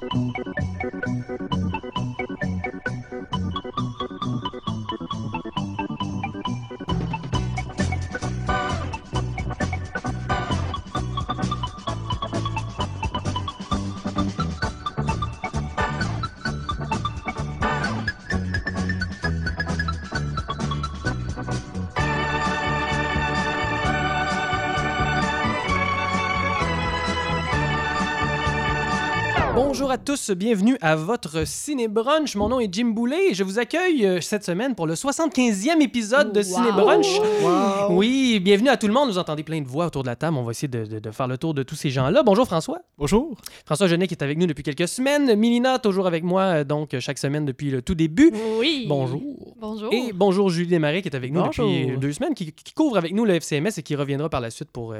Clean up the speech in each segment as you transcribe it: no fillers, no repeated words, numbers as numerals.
Bonjour à tous, bienvenue à votre Ciné-Brunch. Mon nom est Jim Boulet et je vous accueille cette semaine pour le 75e épisode de Ciné-Brunch. Wow. Oui, bienvenue à tout le monde. Vous entendez plein de voix autour de la table. On va essayer de faire le tour de tous ces gens-là. Bonjour François. Bonjour. François Genet qui est avec nous depuis quelques semaines. Milina, toujours avec moi, donc chaque semaine depuis le tout début. Oui. Bonjour. Bonjour. Et bonjour Julie Desmarais qui est avec nous Bonjour. depuis 2 semaines, qui couvre avec nous le FCMS et qui reviendra par la suite pour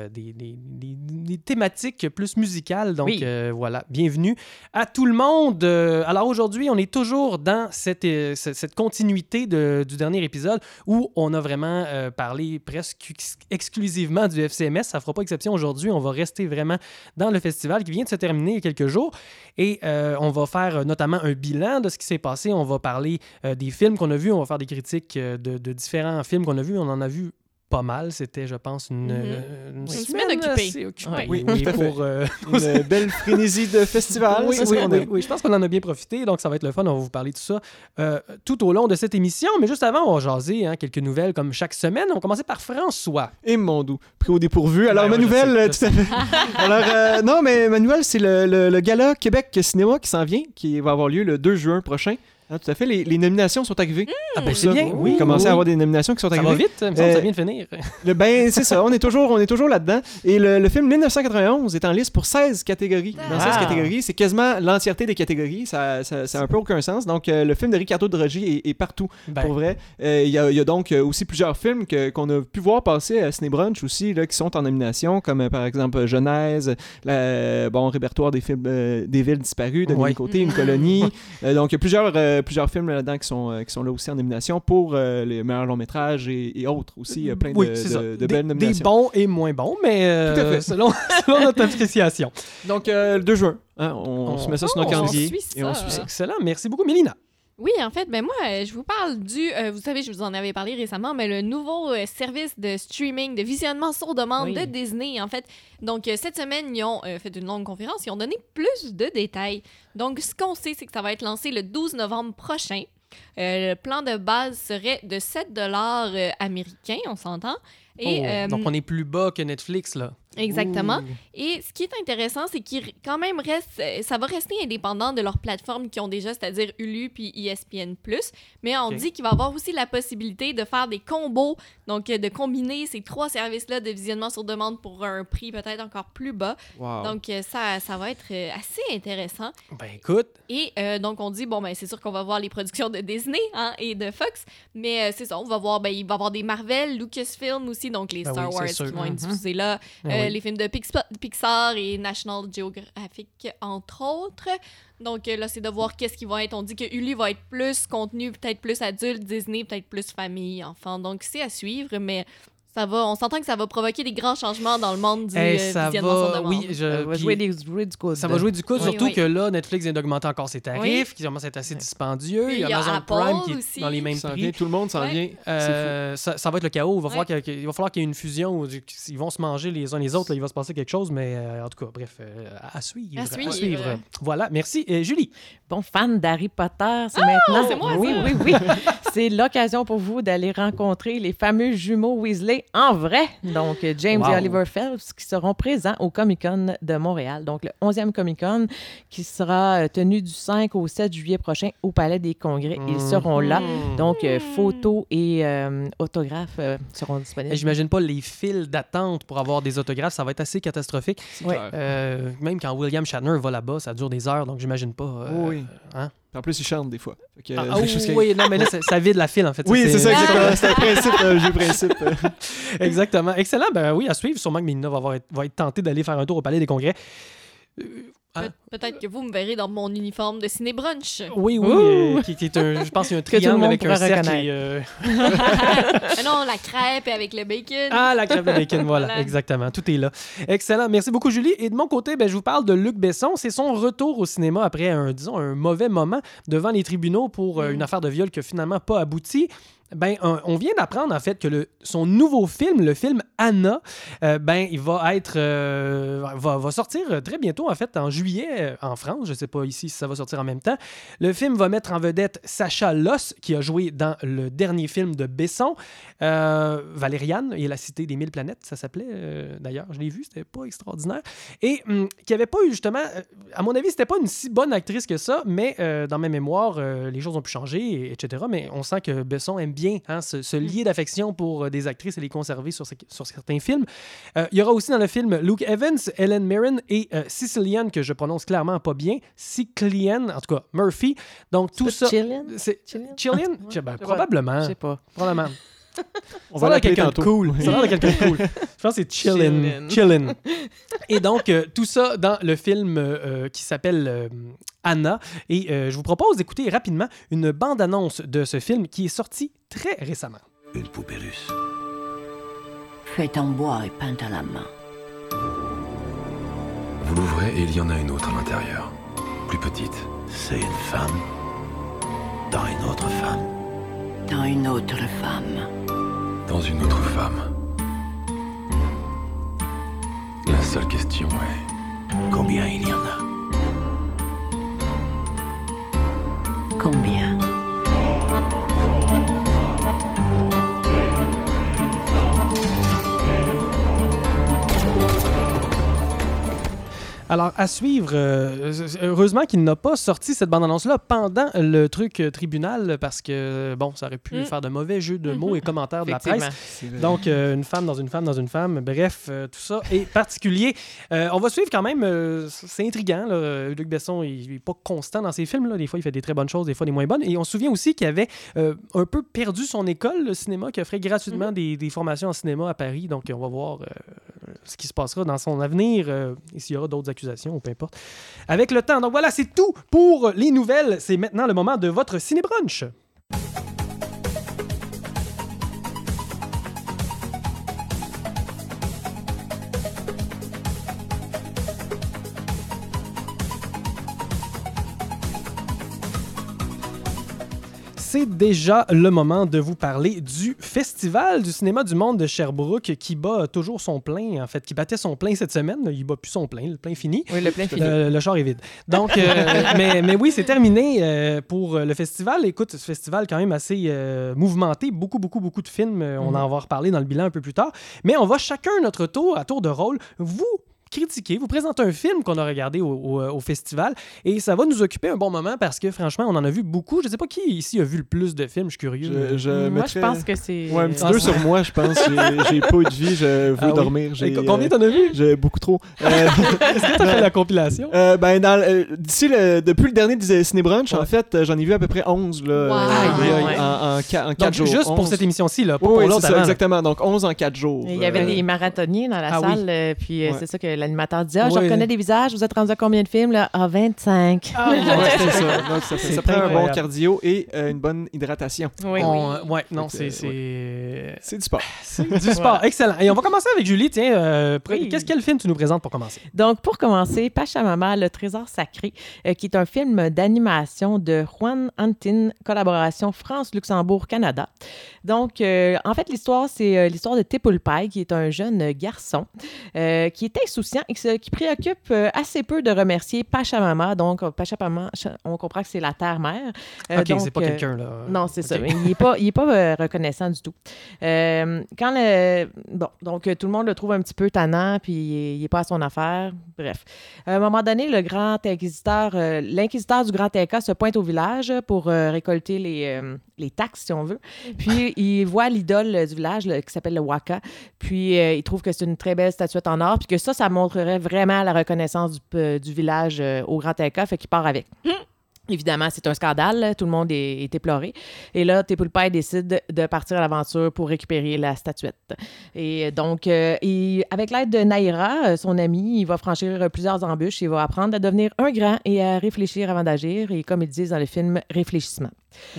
des thématiques plus musicales. Donc Oui. voilà, bienvenue à tout le monde. Alors aujourd'hui, on est toujours dans cette continuité du dernier épisode où on a vraiment parlé presque exclusivement du FCMS. Ça ne fera pas exception aujourd'hui. On va rester vraiment dans le festival qui vient de se terminer il y a quelques jours. Et on va faire notamment un bilan de ce qui s'est passé. On va parler des films qu'on a vus. On va faire des critiques de différents films qu'on a vus. On en a vu pas mal. C'était, je pense, une semaine occupée. assez occupée. Ouais. Oui, Oui, tout à fait. pour, Une belle frénésie de festival. oui, c'est ce oui, qu'on oui, aime. oui, je pense qu'on en a bien profité, donc ça va être le fun. On va vous parler de tout ça tout au long de cette émission. Mais juste avant, on va jaser quelques nouvelles comme chaque semaine. On va commencer par François. Et mon doux, pris au dépourvu. Alors, Ouais, ma je nouvelle, sais, tout à fait. Alors, non, mais ma nouvelle, c'est le Gala Québec Cinéma qui s'en vient, qui va avoir lieu le 2 juin prochain. Ah, tout à fait, les nominations sont arrivées. Ah ben Pour c'est ça. bien, oui. On commence oui. à avoir des nominations qui sont Ça arrivées. va vite, il me semble que ça vient de finir. Ben, c'est ça, on est toujours là-dedans. Et le film 1991 est en liste pour 16 catégories. Dans 16 catégories, c'est quasiment l'entièreté des catégories. Ça a un peu aucun sens. Donc, le film de Ricardo Droggi est partout, Ben, pour vrai. Il y a donc aussi plusieurs films qu'on a pu voir passer à Ciné-Brunch aussi, là, qui sont en nomination, comme par exemple Genèse, répertoire des films des villes disparues de Denis Côté, Une colonie. Donc, il y a plusieurs films là-dedans qui sont là aussi en nomination pour les meilleurs longs métrages et autres aussi. Plein oui, c'est ça. de belles Des nominations. bons et moins bons, mais Tout à fait. selon notre appréciation. Donc, le 2 juin, hein, on se met ça sur notre on calendrier suit et on ça. suit ça. Excellent, merci beaucoup Mélina. Oui, en fait, moi, je vous parle du... vous savez, je vous en avais parlé récemment, mais le nouveau service de streaming, de visionnement sur demande de Disney, en fait. Donc, cette semaine, ils ont fait une longue conférence. Ils ont donné plus de détails. Donc, ce qu'on sait, c'est que ça va être lancé le 12 novembre prochain. Le plan de base serait de $7 américains, on s'entend. Et, Donc, on est plus bas que Netflix, là. Exactement. Ouh. Et ce qui est intéressant, c'est qu'ils quand même ça va rester indépendant de leur plateforme qu'ils ont déjà, c'est-à-dire Hulu puis ESPN+. Mais on dit qu'il va y avoir aussi la possibilité de faire des combos, donc de combiner ces 3 services-là de visionnement sur demande pour un prix peut-être encore plus bas. Wow. Donc ça va être assez intéressant. Ben écoute, Et donc on dit, c'est sûr qu'on va voir les productions de Disney et de Fox, mais c'est ça, on va voir, il va y avoir des Marvel, Lucasfilm aussi, donc les Ben Star oui, Wars c'est sûr. qui vont être diffusés là. Ben oui. Les films de Pixar et National Geographic, entre autres. Donc là, c'est de voir qu'est-ce qui va être. On dit que Hulu va être plus contenu, peut-être plus adulte, Disney, peut-être plus famille, enfant. Donc, c'est à suivre, mais on s'entend que ça va provoquer des grands changements dans le monde du ça visionnement sur va, demande. oui, Ça va puis jouer du coup. ça va jouer du coup, Oui, surtout oui. que là, Netflix vient d'augmenter encore ses tarifs, qui commencent à être assez dispendieux. Puis Il y a il y a Amazon Apple Prime qui est aussi. dans les mêmes Ça prix. vient, tout le monde s'en Ouais. vient. Ça va être le chaos. Il va falloir Ouais. qu'il y ait une fusion où ils vont se manger les uns les autres. Là, il va se passer quelque chose, mais en tout cas, bref, à suivre. À suivre. Voilà, merci. Julie. Bon, fan d'Harry Potter, c'est maintenant. c'est moi, oui, ça. oui. C'est l'occasion pour vous d'aller rencontrer les fameux jumeaux Weasley en vrai. Donc, James Wow. et Oliver Phelps qui seront présents au Comic-Con de Montréal. Donc, le 11e Comic-Con qui sera tenu du 5 au 7 juillet prochain au Palais des Congrès. Ils seront là. Donc, photos et autographes seront disponibles. Et j'imagine pas les files d'attente pour avoir des autographes. Ça va être assez catastrophique. Ouais. Clair. Même quand William Shatner va là-bas, ça dure des heures, donc j'imagine pas. Oui. hein? En plus, ils chantent des fois. Fait que, Ah, des choses qui- oui, non, mais là, ça vide la file, en fait. Oui, c'est ça, exactement. C'est un principe, un jeu principe. Exactement. Excellent. Ben oui, à suivre. Sûrement que Mélina va être tentée d'aller faire un tour au Palais des Congrès. Peut-être que vous me verrez dans mon uniforme de ciné-brunch. Oui, qui est un, je pense qu'il y a un Que tout le triangle monde avec un pourra cercle. Mais non, la crêpe avec le bacon. Ah, la crêpe de bacon, voilà, exactement. Tout est là. Excellent. Merci beaucoup, Julie. Et de mon côté, je vous parle de Luc Besson. C'est son retour au cinéma après un mauvais moment devant les tribunaux pour une affaire de viol qui n'a finalement pas abouti. On vient d'apprendre en fait que son nouveau film, le film Anna, il va être va sortir très bientôt en fait en juillet en France. Je sais pas ici si ça va sortir en même temps. Le film va mettre en vedette Sacha Loss qui a joué dans le dernier film de Besson, Valériane et la cité des 1000 planètes, ça s'appelait d'ailleurs. Je l'ai vu, c'était pas extraordinaire et qui avait pas eu justement, à mon avis, c'était pas une si bonne actrice que ça, mais dans mes mémoires, les choses ont pu changer, etc. Mais on sent que Besson aime bien se lier d'affection pour des actrices et les conserver sur certains films. Il y aura aussi dans le film Luke Evans, Helen Mirren et Sicilian, que je prononce clairement pas bien, Sicilian, en tout cas Murphy. Donc tout ça... Chillian? Chillian? Probablement. Je sais pas. Probablement. On va l'appeler quelqu'un de tantôt. cool. Ça a l'air de quelqu'un de cool. Je pense que c'est Chillin. Et donc, tout ça dans le film qui s'appelle Anna. Et je vous propose d'écouter rapidement une bande-annonce de ce film qui est sorti très récemment. Une poupée russe. Faite en bois et peinte à la main. Vous l'ouvrez et il y en a une autre à l'intérieur. Plus petite. C'est une femme. Dans une autre femme. Dans une autre femme. Dans une autre femme. La seule question est... Combien il y en a? Combien? Alors, à suivre, heureusement qu'il n'a pas sorti cette bande-annonce-là pendant le truc tribunal parce que, ça aurait pu faire de mauvais jeux de mots et commentaires de la presse. Donc, une femme dans une femme dans une femme, bref, tout ça est particulier. On va suivre quand même, c'est intriguant. Là. Luc Besson, il n'est pas constant dans ses films. Là. Des fois, il fait des très bonnes choses, des fois des moins bonnes. Et on se souvient aussi qu'il avait un peu perdu son école, le cinéma, qui offrait gratuitement des formations en cinéma à Paris. Donc, on va voir ce qui se passera dans son avenir et s'il y aura d'autres accusations ou peu importe. Avec le temps. Donc voilà, c'est tout pour les nouvelles. C'est maintenant le moment de votre ciné-brunch. C'est déjà le moment de vous parler du Festival du cinéma du monde de Sherbrooke qui bat toujours son plein, en fait, qui battait son plein cette semaine. Il bat plus son plein, le plein fini. Oui, le plein fini. Le char est vide. Donc, mais oui, c'est terminé pour le festival. Écoute, ce festival quand même assez mouvementé. Beaucoup de films. On en va reparler dans le bilan un peu plus tard. Mais on va chacun notre tour, à tour de rôle, vous critiquer, vous présenter un film qu'on a regardé au festival et ça va nous occuper un bon moment parce que franchement, on en a vu beaucoup. Je ne sais pas qui ici a vu le plus de films, je suis curieux. Moi, je pense que c'est... Ouais, un petit 2 sur moi, je pense. J'ai pas eu de vie, je veux dormir. Combien t'en as vu? J'ai beaucoup trop. Est-ce que t'as fait la compilation? Depuis le dernier Ciné-Brunch, en fait, j'en ai vu à peu près 11 là, en 4 jours. Juste 11. Pour cette émission-ci, là, pas pour oui, l'autre c'est ça, avant. exactement. Donc 11 en 4 jours. Il y avait des marathoniers dans la salle, puis c'est ça que l'animateur disait. Je reconnais des visages, vous êtes rendu à combien de films? Là? 25. C'est ça. Donc, ça prend un bon cardio et une bonne hydratation. Oui. C'est du sport. C'est du sport. Excellent. Et on va commencer avec Julie. Tiens, quel film tu nous présentes pour commencer? Donc, pour commencer, Pachamama, le trésor sacré, qui est un film d'animation de Juan Antin, collaboration France-Luxembourg-Canada. Donc, en fait, l'histoire, c'est l'histoire de Tipulpai, qui est un jeune garçon qui est insouciant et qui préoccupe assez peu de remercier Pachamama. Donc, Pachamama, on comprend que c'est la terre-mère. OK, donc, c'est pas quelqu'un, là. Non, c'est ça. Mais il n'est pas reconnaissant du tout. Donc, tout le monde le trouve un petit peu tannant, puis il n'est pas à son affaire. Bref. À un moment donné, l'inquisiteur du Grand Inca se pointe au village pour récolter les taxes, si on veut. Puis, il voit l'idole du village qui s'appelle le Waka. Puis, il trouve que c'est une très belle statuette en or, puis que ça montrerait vraiment la reconnaissance du village au Grand Inca, fait qu'il part avec. Évidemment, c'est un scandale. Là. Tout le monde est éploré. Et là, Tepulpai décide de partir à l'aventure pour récupérer la statuette. Et donc, avec l'aide de Naira, son amie, il va franchir plusieurs embûches. Il va apprendre à devenir un grand et à réfléchir avant d'agir. Et comme ils disent dans le film, réfléchissement.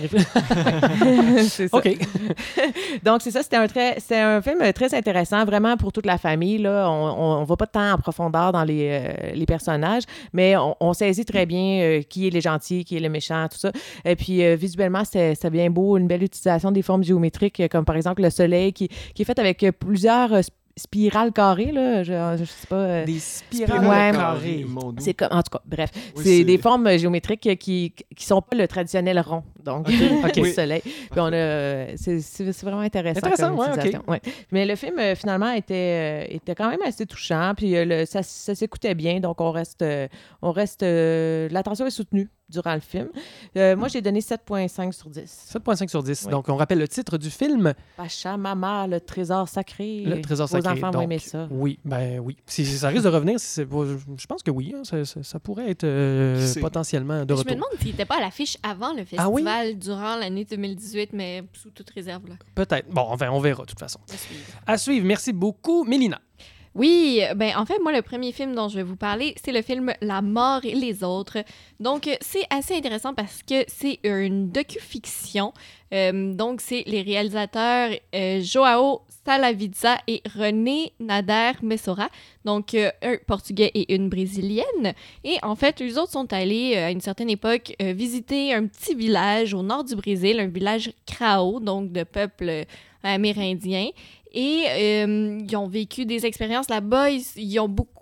C'est ça. OK. Donc, c'est ça. C'est un film très intéressant, vraiment pour toute la famille. Là. On ne va pas tant en profondeur dans les personnages, mais on saisit très bien qui est les gentils, qui est le méchant, tout ça. Et puis, visuellement, c'est bien beau. Une belle utilisation des formes géométriques, comme par exemple le soleil, qui est fait avec plusieurs spirales carrées, là, je sais pas. Des spirales carrées. C'est comme, en tout cas, bref, Oui, c'est des formes géométriques qui sont pas le traditionnel rond, donc le soleil. Puis on a, c'est vraiment intéressant. Intéressant, comme utilisation. OK. Ouais. Mais le film, finalement, était quand même assez touchant, puis ça s'écoutait bien, donc on reste l'attention est soutenue durant le film. Moi, j'ai donné 7,5 sur 10. 7,5 sur 10. Oui. Donc, on rappelle le titre du film. Pachamama, le trésor sacré. Le trésor sacré. Vos enfants Donc, vont aimer ça. Oui, ben oui. Si ça risque de revenir, je pense que oui. Hein, ça pourrait être potentiellement de Je retour. me demande s'il n'était pas à l'affiche avant le festival, Ah oui? Durant l'année 2018, mais sous toute réserve. Là. Peut-être. Bon, enfin, on verra de toute façon. À suivre. À suivre. Merci beaucoup, Mélina. Oui, ben en fait, moi, le premier film dont je vais vous parler, c'est le film La mort et les autres. Donc, c'est assez intéressant parce que c'est une docu-fiction. Donc, c'est les réalisateurs Joao Salavidza et René Nader Messora, donc un Portugais et une Brésilienne. Et en fait, eux autres sont allés, à une certaine époque, visiter un petit village au nord du Brésil, un village Krao, donc de peuple amérindien. Et ils ont vécu des expériences là-bas. Ils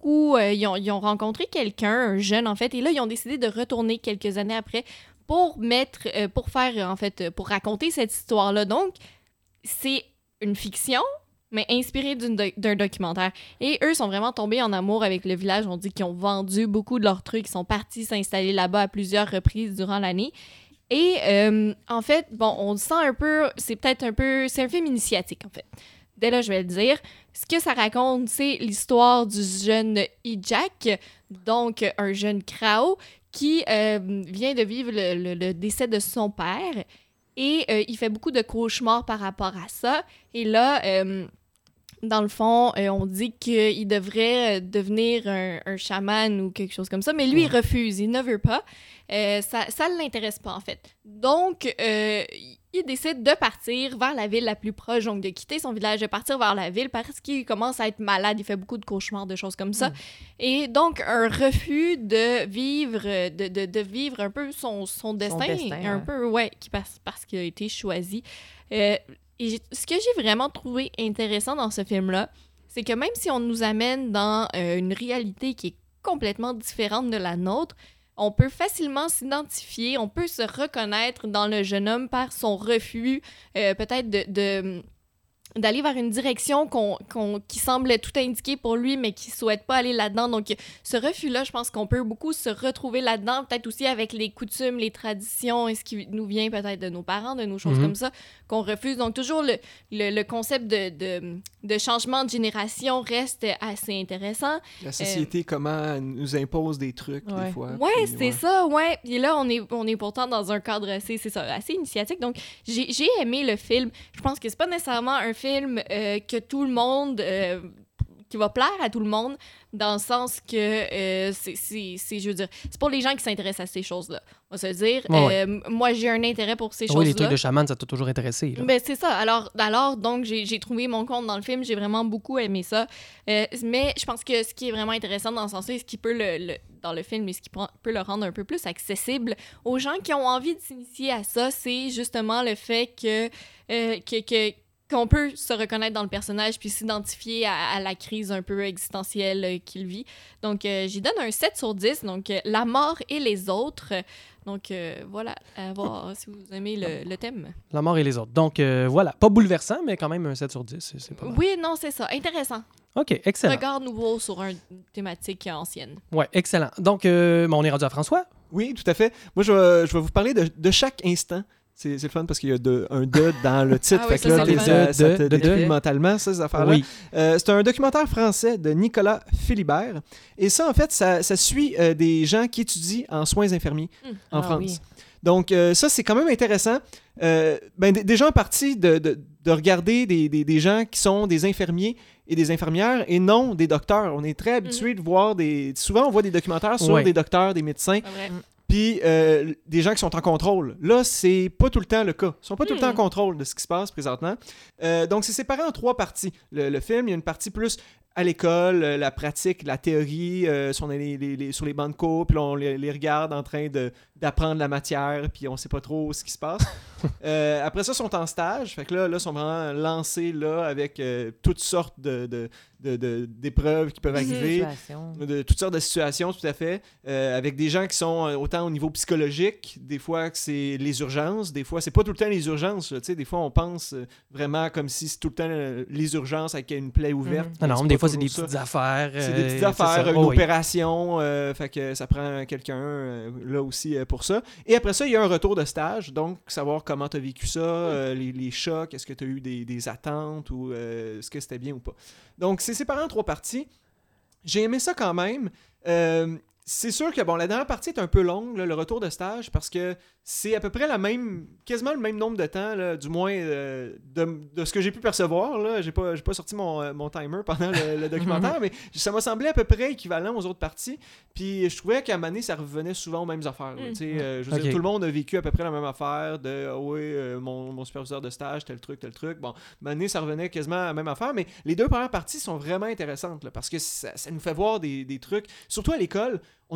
ont rencontré quelqu'un, un jeune en fait, et là, ils ont décidé de retourner quelques années après pour raconter cette histoire-là. Donc, c'est une fiction, mais inspirée d'un documentaire. Et eux sont vraiment tombés en amour avec le village. On dit qu'ils ont vendu beaucoup de leurs trucs, ils sont partis s'installer là-bas à plusieurs reprises durant l'année. Et en fait, bon, on sent un peu, c'est un film initiatique en fait. Dès là, je vais le dire. Ce que ça raconte, c'est l'histoire du jeune Ijak, donc un jeune Krao, qui vient de vivre le décès de son père. Et il fait beaucoup de cauchemars par rapport à ça. Et là, dans le fond, on dit qu'il devrait devenir un chaman ou quelque chose comme ça. Mais lui, il refuse. Il ne veut pas. Ça ne l'intéresse pas, en fait. Donc, il décide de partir vers la ville la plus proche, donc de quitter son village, de partir vers la ville parce qu'il commence à être malade, il fait beaucoup de cauchemars, de choses comme ça. Et donc, un refus de vivre un peu son destin, un peu, parce qu'il a été choisi. Et ce que j'ai vraiment trouvé intéressant dans ce film-là, c'est que même si on nous amène dans une réalité qui est complètement différente de la nôtre, on peut facilement s'identifier, on peut se reconnaître dans le jeune homme par son refus, peut-être d'aller vers une direction qui semble tout indiquer pour lui, mais qui ne souhaite pas aller là-dedans. Donc, ce refus-là, je pense qu'on peut beaucoup se retrouver là-dedans, peut-être aussi avec les coutumes, les traditions, et ce qui nous vient peut-être de nos parents, de nos choses comme ça, qu'on refuse. Donc, toujours le concept de changement de génération reste assez intéressant. La société, comment elle nous impose des trucs, des fois. Oui, c'est ça, ouais. Puis là, on est pourtant dans un cadre assez initiatique. Donc, j'ai aimé le film. Je pense que c'est pas nécessairement un film que tout le monde... qui va plaire à tout le monde, dans le sens que je veux dire, c'est pour les gens qui s'intéressent à ces choses-là. On va se dire, moi, j'ai un intérêt pour ces choses-là. Oui, les trucs de chaman, ça t'a toujours intéressé. Là. Ben, c'est ça. Alors donc, j'ai trouvé mon compte dans le film. J'ai vraiment beaucoup aimé ça. Mais je pense que ce qui est vraiment intéressant dans ce sens-là, ce qui peut dans le film et ce qui peut le rendre un peu plus accessible aux gens qui ont envie de s'initier à ça, c'est justement le fait qu'on peut se reconnaître dans le personnage puis s'identifier à la crise un peu existentielle qu'il vit. Donc, j'y donne un 7 sur 10. Donc, La mort et les autres. Donc, voilà, à voir si vous aimez le thème. La mort et les autres. Donc, voilà. Pas bouleversant, mais quand même un 7 sur 10. C'est pas mal. Oui, non, c'est ça. Intéressant. OK, excellent. Regard nouveau sur une thématique ancienne. Ouais, excellent. Donc, on est rendu à François. Oui, tout à fait. Moi, je vais vous parler de Chaque instant. C'est le fun parce qu'il y a un de dans le titre. Ah oui, fait que là, ça te détruit de. mentalement, ces affaires-là. Oui. C'est un documentaire français de Nicolas Philibert. Et ça, en fait, ça suit des gens qui étudient en soins infirmiers en France. Oui. Donc, ça, c'est quand même intéressant. Déjà en partie de regarder des gens qui sont des infirmiers et des infirmières et non des docteurs. On est très habitué de voir souvent, on voit des documentaires sur des docteurs, des médecins. Puis des gens qui sont en contrôle. Là, c'est pas tout le temps le cas. Ils sont pas tout le temps en contrôle de ce qui se passe présentement. Donc, c'est séparé en 3 parties. Le film, il y a une partie plus à l'école, la pratique, la théorie, sur les bancs de cours, puis là, on les regarde en train d'apprendre la matière, puis on sait pas trop ce qui se passe. Après ça, ils sont en stage. Fait que là, ils sont vraiment lancés là, avec toutes sortes d'épreuves qui peuvent arriver, de toutes sortes de situations, tout à fait, avec des gens qui sont autant au niveau psychologique, des fois que c'est les urgences, des fois c'est pas tout le temps les urgences, tu sais, des fois on pense vraiment comme si c'est tout le temps les urgences avec une plaie ouverte. Non, des fois c'est des petites affaires. C'est des petites affaires, une opération, fait que ça prend quelqu'un là aussi pour ça. Et après ça, il y a un retour de stage, donc savoir comment tu as vécu ça, les chocs, est-ce que tu as eu des attentes ou est-ce que c'était bien ou pas. Donc, c'est séparé en 3 parties. J'ai aimé ça quand même. C'est sûr que la dernière partie est un peu longue, là, le retour de stage, parce que c'est à peu près quasiment le même nombre de temps, là, du moins de ce que j'ai pu percevoir. Là. J'ai pas sorti mon timer pendant le documentaire, mais ça m'a semblé à peu près équivalent aux autres parties. Puis je trouvais qu'à un moment donné, ça revenait souvent aux mêmes affaires. Je veux dire, tout le monde a vécu à peu près la même affaire mon superviseur de stage, tel truc. Bon, à un moment donné, ça revenait quasiment à la même affaire, mais les 2 premières parties sont vraiment intéressantes, là, parce que ça nous fait voir des trucs, surtout à l'école. On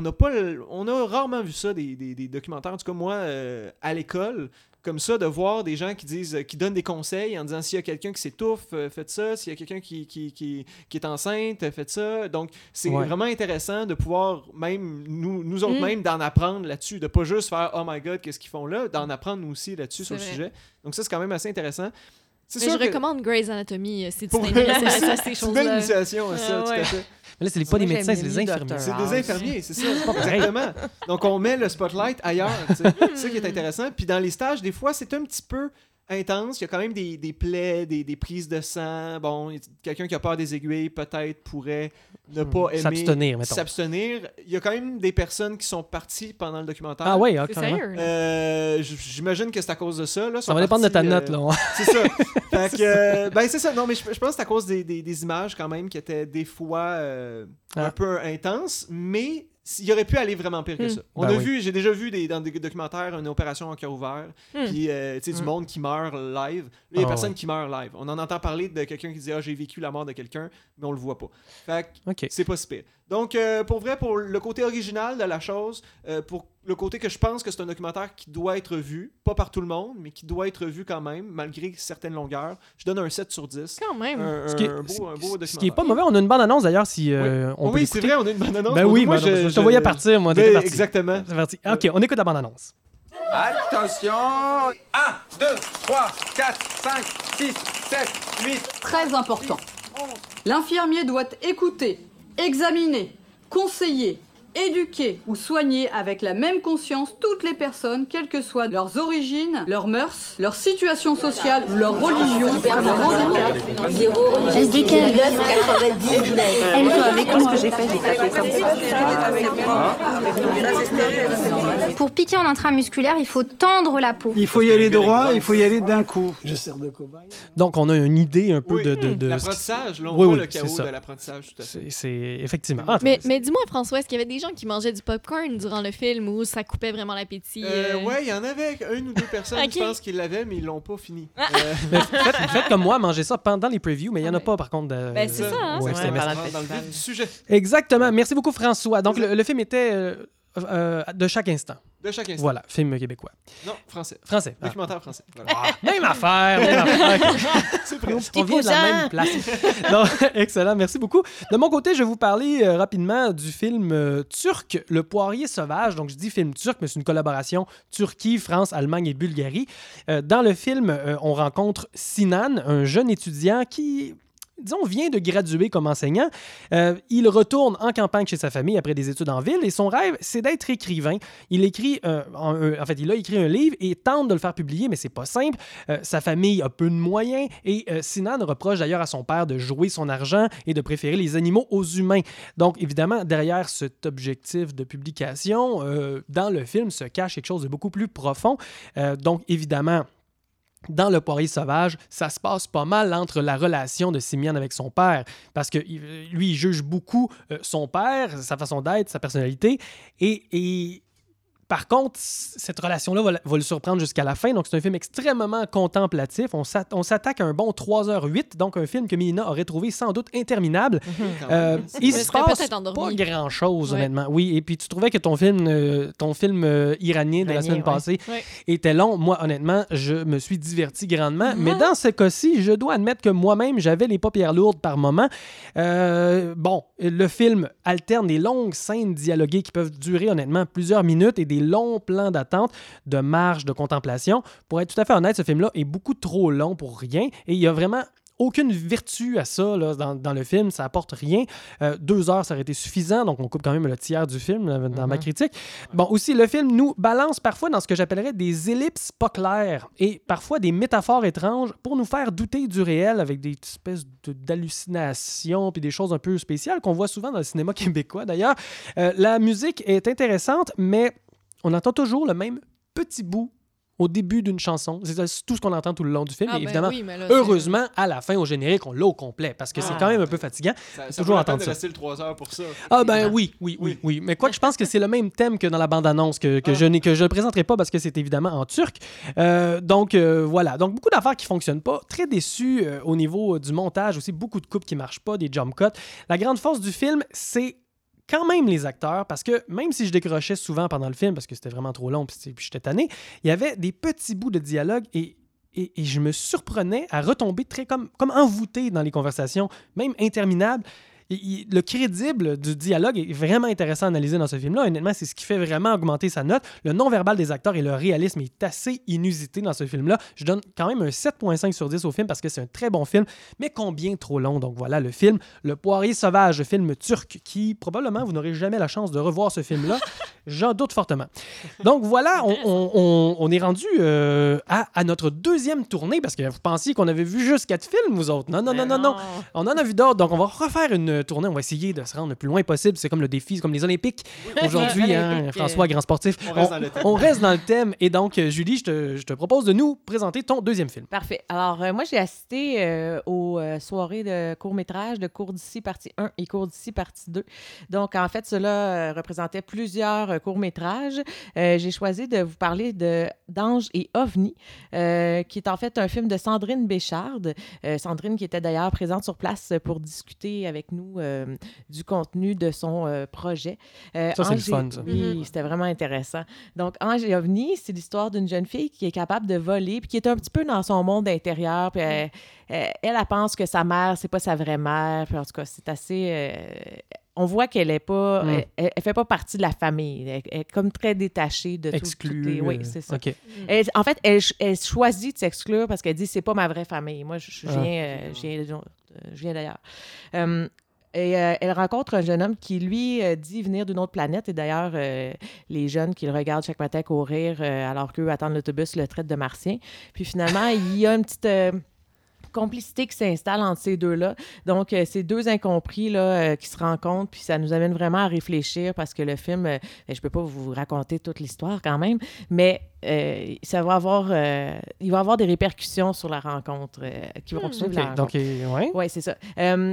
a rarement vu ça, des documentaires. En tout cas, moi, à l'école, comme ça, de voir des gens qui donnent des conseils en disant s'il y a quelqu'un qui s'étouffe, faites ça. S'il y a quelqu'un qui est enceinte, faites ça. Donc, c'est vraiment intéressant de pouvoir, même nous autres même, d'en apprendre là-dessus. De pas juste faire « Oh my God, qu'est-ce qu'ils font là? » D'en apprendre nous aussi là-dessus sur le sujet. Donc ça, c'est quand même assez intéressant. Mais je recommande Grey's Anatomy si tu t'intéresses à ces choses-là. C'est une belle initiation, ça, tout à fait. Mais là, c'est pas des médecins, c'est des infirmiers. C'est des infirmiers, c'est ça. Exactement. Donc, on met le spotlight ailleurs. C'est ça qui est intéressant. Puis dans les stages, des fois, c'est un petit peu intense. Il y a quand même des plaies, des prises de sang. Bon, quelqu'un qui a peur des aiguilles, peut-être, pourrait ne pas aimer s'abstenir. Il y a quand même des personnes qui sont parties pendant le documentaire. Ah oui, c'est sérieux. J'imagine que c'est à cause de ça. Là, ça va dépendre de ta note, là. C'est ça. Fait que, c'est ça. Non, mais je pense que c'est à cause des images, quand même, qui étaient des fois un peu intenses, mais il aurait pu aller vraiment pire que ça. J'ai déjà vu dans des documentaires une opération en cœur ouvert, puis du monde qui meurt live. Là, il y a personne qui meurt live. On en entend parler de quelqu'un qui dit « Ah, j'ai vécu la mort de quelqu'un », mais on le voit pas. Fait que c'est pas si pire. Donc, pour vrai, pour le côté original de la chose, pour le côté que je pense que c'est un documentaire qui doit être vu, pas par tout le monde, mais qui doit être vu quand même, malgré certaines longueurs, je donne un 7 sur 10. Quand même. Un beau documentaire. Ce qui est pas mauvais, on a une bande-annonce d'ailleurs, si on peut c'est vrai, on a une bande-annonce. Ben oui, moi, je te voyais partir, moi. Exactement. C'est parti. OK, on écoute la bande-annonce. Attention! 1, 2, 3, 4, 5, 6, 7, 8. Très important. L'infirmier doit écouter, examiner, conseiller, éduquer ou soigner avec la même conscience toutes les personnes, quelles que soient leurs origines, leurs mœurs, leur situation sociale, leur religion, leur handicap. Pour piquer en intramusculaire, il faut tendre la peau. Il faut y aller droit, il faut y aller d'un coup. Je sers de cobaye. Donc, on a une idée un peu de l'apprentissage. Là, on voit le chaos de l'apprentissage, tout à fait. C'est effectivement. Mais dis-moi, François, est-ce qu'il y avait des gens qui mangeaient du popcorn durant le film ou ça coupait vraiment l'appétit? Ouais, il y en avait 1 ou 2 personnes, je pense, qui l'avaient, mais ils l'ont pas fini. Faites comme moi, mangez ça pendant les previews, mais il n'y en a pas, par contre. Ben, c'est ça, hein? Dans le vif du sujet. Exactement. Merci beaucoup, François. Donc, le film était de chaque instant. De chaque instant. Voilà, film québécois. Non, français. Français. Documentaire français. Voilà. Même affaire. C'est vrai. On vient de la même place. Donc, excellent, merci beaucoup. De mon côté, je vais vous parler rapidement du film turc, Le Poirier sauvage. Donc, je dis film turc, mais c'est une collaboration Turquie, France, Allemagne et Bulgarie. Dans le film, on rencontre Sinan, un jeune étudiant qui disons, vient de graduer comme enseignant. Il retourne en campagne chez sa famille après des études en ville et son rêve, c'est d'être écrivain. Il écrit, en fait, il a écrit un livre et tente de le faire publier, mais c'est pas simple. Sa famille a peu de moyens et Sinan reproche d'ailleurs à son père de jouer son argent et de préférer les animaux aux humains. Donc, évidemment, derrière cet objectif de publication, dans le film se cache quelque chose de beaucoup plus profond. Donc, évidemment, dans Le Poirier sauvage, ça se passe pas mal entre la relation de Simeon avec son père, parce que lui, il juge beaucoup son père, sa façon d'être, sa personnalité, et par contre, cette relation-là va le surprendre jusqu'à la fin. Donc, c'est un film extrêmement contemplatif. On s'attaque à un bon 3h08, donc un film que Mélina aurait trouvé sans doute interminable. Il se passe pas grand-chose, honnêtement. Oui, et puis tu trouvais que ton film iranien de la semaine passée était long. Moi, honnêtement, je me suis diverti grandement. Mais dans ce cas-ci, je dois admettre que moi-même, j'avais les paupières lourdes par moments. Le film alterne des longues scènes dialoguées qui peuvent durer, honnêtement, plusieurs minutes et des longs plans d'attente, de marche, de contemplation. Pour être tout à fait honnête, ce film-là est beaucoup trop long pour rien et il y a vraiment aucune vertu à ça là, dans le film, ça apporte rien. 2 heures, ça aurait été suffisant, donc on coupe quand même le tiers du film dans ma critique. Bon, aussi, le film nous balance parfois dans ce que j'appellerais des ellipses pas claires et parfois des métaphores étranges pour nous faire douter du réel avec des espèces d'hallucinations puis des choses un peu spéciales qu'on voit souvent dans le cinéma québécois. D'ailleurs, la musique est intéressante, mais on entend toujours le même petit bout au début d'une chanson. C'est tout ce qu'on entend tout le long du film. Et évidemment, heureusement, à la fin, au générique, on l'a au complet parce que c'est quand même un peu fatigant. Ça toujours entendre ça. Rester le 3 heures pour ça. Oui. Mais quoi que je pense que c'est le même thème que dans la bande-annonce que je ne présenterai pas parce que c'est évidemment en turc. Voilà. Donc, beaucoup d'affaires qui ne fonctionnent pas. Très déçu au niveau du montage aussi. Beaucoup de coupes qui ne marchent pas, des jump cuts. La grande force du film, c'est quand même les acteurs, parce que même si je décrochais souvent pendant le film, parce que c'était vraiment trop long, puis j'étais tanné, il y avait des petits bouts de dialogue et je me surprenais à retomber très comme envoûté dans les conversations, même interminables. Le crédible du dialogue est vraiment intéressant à analyser dans ce film-là. Honnêtement, c'est ce qui fait vraiment augmenter sa note. Le non-verbal des acteurs et le réalisme est assez inusité dans ce film-là. Je donne quand même un 7,5 sur 10 au film parce que c'est un très bon film, mais combien trop long. Donc voilà, le film Le Poirier sauvage, film turc qui, probablement, vous n'aurez jamais la chance de revoir ce film-là. J'en doute fortement. Donc voilà, on est rendu à notre deuxième tournée parce que vous pensiez qu'on avait vu juste 4 films, vous autres. Non. On en a vu d'autres, donc on va refaire une tournée. On va essayer de se rendre le plus loin possible. C'est comme le défi, c'est comme les Olympiques. Aujourd'hui, François, grand sportif. On reste dans le thème. Et donc, Julie, je te propose de nous présenter ton deuxième film. Parfait. Alors, moi, j'ai assisté aux soirées de courts-métrages de Cours d'ici partie 1 et Cours d'ici partie 2. Donc, en fait, cela représentait plusieurs courts-métrages. J'ai choisi de vous parler d'Ange et OVNI, qui est en fait un film de Sandrine Béchard. Sandrine qui était d'ailleurs présente sur place pour discuter avec nous du contenu de son projet. Ça, c'est le fun, ça. Oui, c'était vraiment intéressant. Donc, Ange et OVNI, c'est l'histoire d'une jeune fille qui est capable de voler puis qui est un petit peu dans son monde intérieur. Puis elle pense que sa mère, c'est pas sa vraie mère. Puis en tout cas, c'est assez... on voit qu'elle est pas... Elle fait pas partie de la famille. Elle est comme très détachée de exclue. Oui, c'est ça. Okay. En fait, elle choisit de s'exclure parce qu'elle dit c'est pas ma vraie famille. Moi, je viens d'ailleurs. Elle rencontre un jeune homme qui, lui, dit venir d'une autre planète. Et d'ailleurs, les jeunes qui le regardent chaque matin courir alors qu'eux attendent l'autobus le traitent de martien. Puis finalement, il y a une petite... complicité qui s'installe entre ces deux-là. Donc, ces deux incompris là, qui se rencontrent, puis ça nous amène vraiment à réfléchir parce que le film, je peux pas vous raconter toute l'histoire quand même, mais ça va avoir, il va avoir des répercussions sur la rencontre qui vont suivre la rencontre. Donc, oui, c'est ça.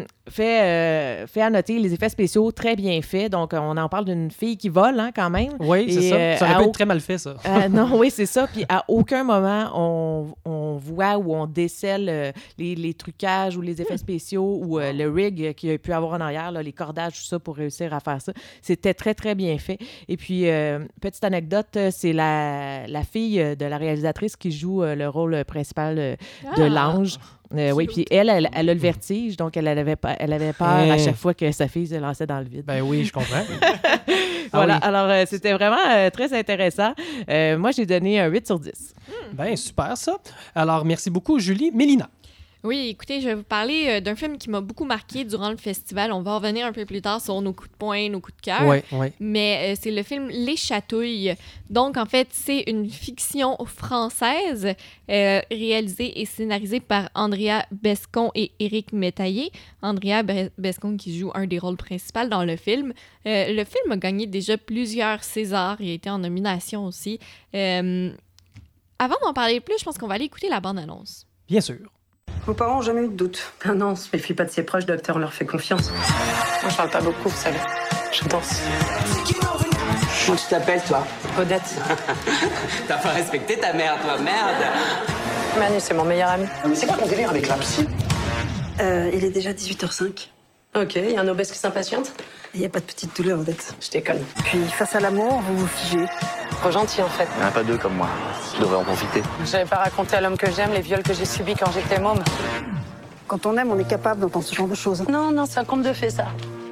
Fait à noter, les effets spéciaux très bien faits. Donc, on en parle d'une fille qui vole quand même. Oui, c'est ça. Ça aurait pu être très mal fait, ça. Non, oui, c'est ça. Puis à aucun moment, on voit ou on décèle les trucages ou les effets spéciaux ou le rig qu'il y a pu avoir en arrière, là, les cordages, tout ça, pour réussir à faire ça. C'était très, très bien fait. Et puis, petite anecdote, c'est la fille de la réalisatrice qui joue le rôle principal de l'ange. Oui, puis elle a le vertige, donc elle avait peur à chaque fois que sa fille se lançait dans le vide. Ben oui, je comprends. Voilà, alors c'était vraiment très intéressant. Moi, j'ai donné un 8 sur 10. Ben super ça. Alors, merci beaucoup, Julie. Mélina. Oui, écoutez, je vais vous parler d'un film qui m'a beaucoup marqué durant le festival. On va revenir un peu plus tard sur nos coups de poing, nos coups de cœur. Ouais. Mais c'est le film Les Chatouilles. Donc, en fait, c'est une fiction française réalisée et scénarisée par Andrea Bescon et Éric Métaillé. Andrea Bescon qui joue un des rôles principaux dans le film. Le film a gagné déjà plusieurs Césars et a été en nomination aussi. Avant d'en parler plus, je pense qu'on va aller écouter la bande-annonce. Bien sûr. Vos parents n'ont jamais eu de doute. Ah non, on se méfie pas de ses proches, docteur, on leur fait confiance. Moi, je parle pas beaucoup, vous savez. Je danse. Comment tu t'appelles, toi? Odette. T'as pas respecté ta mère, toi, merde! Manu, c'est mon meilleur ami. Mais c'est quoi ton délire avec la psy? Il est déjà 18h05. Ok, il y a un obèse qui s'impatiente? Il n'y a pas de petite douleur, Odette. Je déconne. Puis, face à l'amour, vous vous figez. Trop gentil, en fait. Il n'y en a pas deux comme moi. Je devrais en profiter. J'avais pas raconté à l'homme que j'aime les viols que j'ai subis quand j'étais môme. Quand on aime, on est capable d'entendre ce genre de choses. Non, c'est un conte de fées, ça.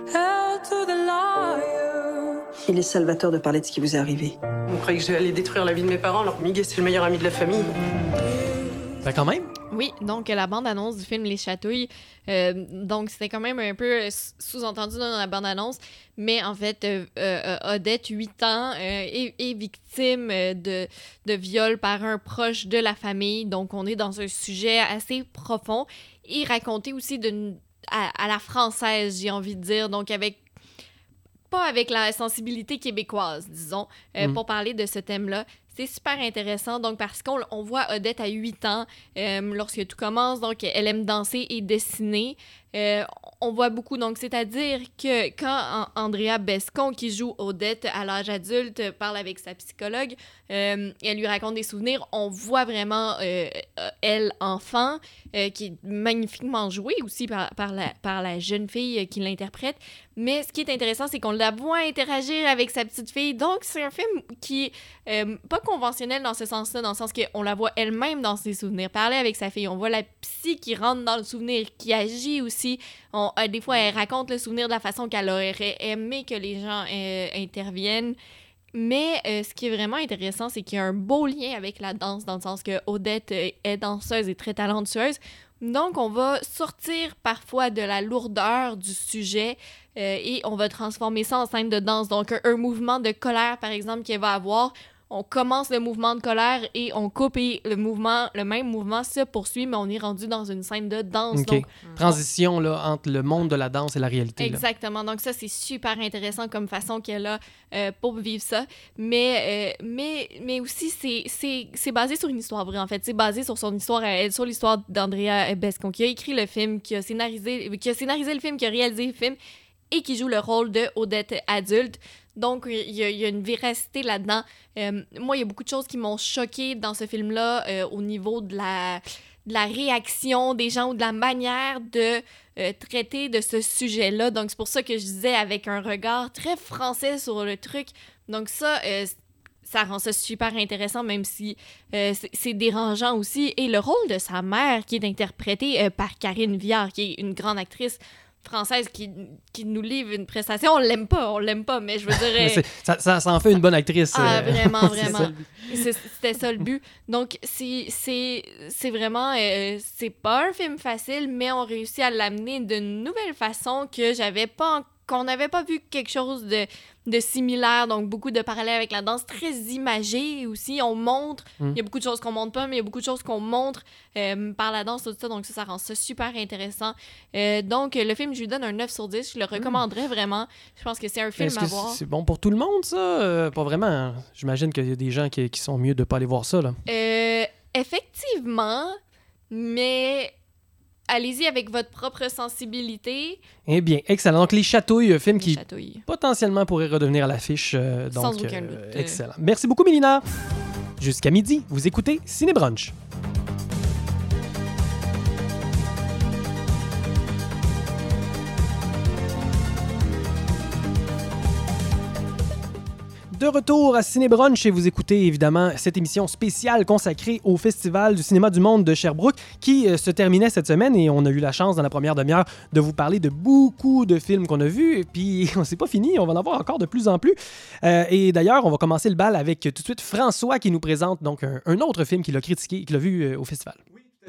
Il est salvateur de parler de ce qui vous est arrivé. Vous croyez que j'allais détruire la vie de mes parents alors que Miguel, c'est le meilleur ami de la famille? Ben quand même. Oui, donc la bande-annonce du film Les Chatouilles, donc c'était quand même un peu sous-entendu dans la bande-annonce, mais en fait, Odette, 8 ans, est victime de viol par un proche de la famille, donc on est dans un sujet assez profond et raconté aussi à la française, j'ai envie de dire, donc pas avec la sensibilité québécoise, disons, pour parler de ce thème-là. C'est super intéressant, donc parce qu'on voit Odette à 8 ans, lorsque tout commence, donc elle aime danser et dessiner. On voit beaucoup, donc c'est-à-dire que quand Andrea Bescon, qui joue Odette à l'âge adulte, parle avec sa psychologue, elle lui raconte des souvenirs, on voit vraiment elle, enfant, qui est magnifiquement jouée aussi par la jeune fille qui l'interprète. Mais ce qui est intéressant, c'est qu'on la voit interagir avec sa petite fille. Donc, c'est un film qui est pas conventionnel dans ce sens-là, dans le sens qu'on la voit elle-même dans ses souvenirs, parler avec sa fille. On voit la psy qui rentre dans le souvenir, qui agit aussi. Des fois, elle raconte le souvenir de la façon qu'elle aurait aimé que les gens interviennent. Mais ce qui est vraiment intéressant, c'est qu'il y a un beau lien avec la danse, dans le sens que Odette est danseuse et très talentueuse. Donc, on va sortir parfois de la lourdeur du sujet et on va transformer ça en scène de danse. Donc, un mouvement de colère, par exemple, qu'elle va avoir, on commence le mouvement de colère et on coupe et le même mouvement se poursuit, mais on est rendu dans une scène de danse. Okay. Donc, transition là, entre le monde de la danse et la réalité. Exactement. Là. Donc ça, c'est super intéressant comme façon qu'elle a pour vivre ça. Mais aussi, c'est basé sur une histoire vraie, en fait. C'est basé sur son histoire à elle, sur l'histoire d'Andrea Bescon, qui a écrit le film, qui a scénarisé le film, qui a réalisé le film et qui joue le rôle de Odette adulte. Donc, il y a une véracité là-dedans. Moi, il y a beaucoup de choses qui m'ont choquée dans ce film-là au niveau de la réaction des gens ou de la manière de traiter de ce sujet-là. Donc, c'est pour ça que je disais avec un regard très français sur le truc. Donc, ça rend ça super intéressant, même si c'est dérangeant aussi. Et le rôle de sa mère, qui est interprétée par Karine Viard, qui est une grande actrice française qui nous livre une prestation, on l'aime pas, mais je veux dire... ça en fait une bonne actrice. Ah, vraiment. C'était ça le but. Donc, c'est vraiment... c'est pas un film facile, mais on réussit à l'amener d'une nouvelle façon qu'on n'avait pas vu quelque chose de similaire, donc beaucoup de parallèles avec la danse, très imagé aussi, on montre, il y a beaucoup de choses qu'on montre pas, mais il y a beaucoup de choses qu'on montre par la danse, tout ça, donc ça rend ça super intéressant. Donc, le film, je lui donne un 9 sur 10, je le recommanderais vraiment, je pense que c'est un film à voir. C'est bon pour tout le monde, ça? Pas vraiment, j'imagine qu'il y a des gens qui sont mieux de pas aller voir ça, là. Effectivement, mais... allez-y avec votre propre sensibilité. Eh bien, excellent. Donc, Les Chatouilles, film qui potentiellement pourrait redevenir à l'affiche. Sans aucun doute. Excellent. Merci beaucoup, Mélina. Jusqu'à midi, vous écoutez Ciné Brunch. De retour à Ciné Brunch et vous écoutez évidemment cette émission spéciale consacrée au Festival du cinéma du monde de Sherbrooke qui se terminait cette semaine et on a eu la chance dans la première demi-heure de vous parler de beaucoup de films qu'on a vus et puis c'est pas fini, on va en avoir encore de plus en plus. Et d'ailleurs, on va commencer le bal avec tout de suite François qui nous présente donc un autre film qu'il a critiqué et qu'il a vu au festival.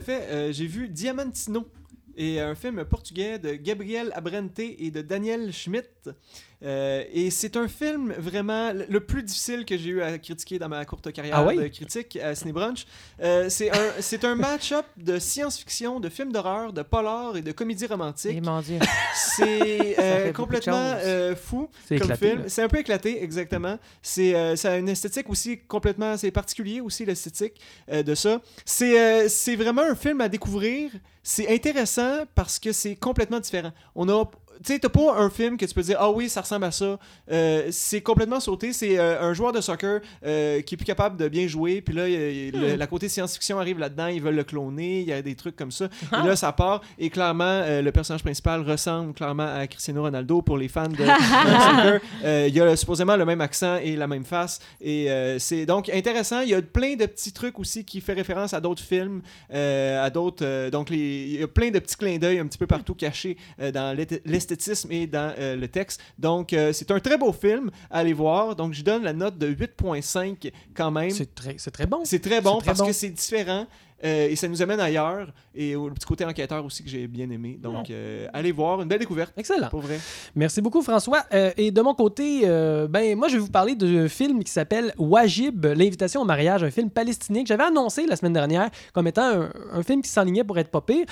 J'ai vu Diamantino, et un film portugais de Gabriel Abrente et de Daniel Schmidt. Et c'est un film vraiment le plus difficile que j'ai eu à critiquer dans ma courte carrière de critique à Cinébrunch. C'est un match-up de science-fiction, de films d'horreur, de polar et de comédie romantique. Et mon Dieu. C'est complètement fou comme éclaté, film. Là. C'est un peu éclaté, exactement. Ça a une esthétique aussi complètement... C'est particulier aussi, l'esthétique de ça. C'est vraiment un film à découvrir. C'est intéressant parce que c'est complètement différent. Tu sais, t'as pas un film que tu peux dire « Ah oui, ça ressemble à ça ». C'est complètement sauté. C'est un joueur de soccer qui est plus capable de bien jouer. Puis là, la côté science-fiction arrive là-dedans. Ils veulent le cloner. Il y a des trucs comme ça. Et là, ça part. Et clairement, le personnage principal ressemble clairement à Cristiano Ronaldo pour les fans de soccer. Il y a supposément le même accent et la même face. Et c'est donc intéressant. Il y a plein de petits trucs aussi qui font référence à d'autres films. Donc, il y a plein de petits clins d'œil un petit peu partout cachés dans l'esthétisme et dans le texte. Donc, c'est un très beau film à aller voir. Donc, je donne la note de 8.5 quand même. C'est très bon. C'est très bon parce que c'est différent et ça nous amène ailleurs. Et au petit côté enquêteur aussi que j'ai bien aimé. Donc, allez voir. Une belle découverte. Excellent. Pour vrai. Merci beaucoup, François. Et de mon côté, moi, je vais vous parler d'un film qui s'appelle Wajib, l'invitation au mariage, un film palestinien que j'avais annoncé la semaine dernière comme étant un film qui s'enlignait pour être pas pire.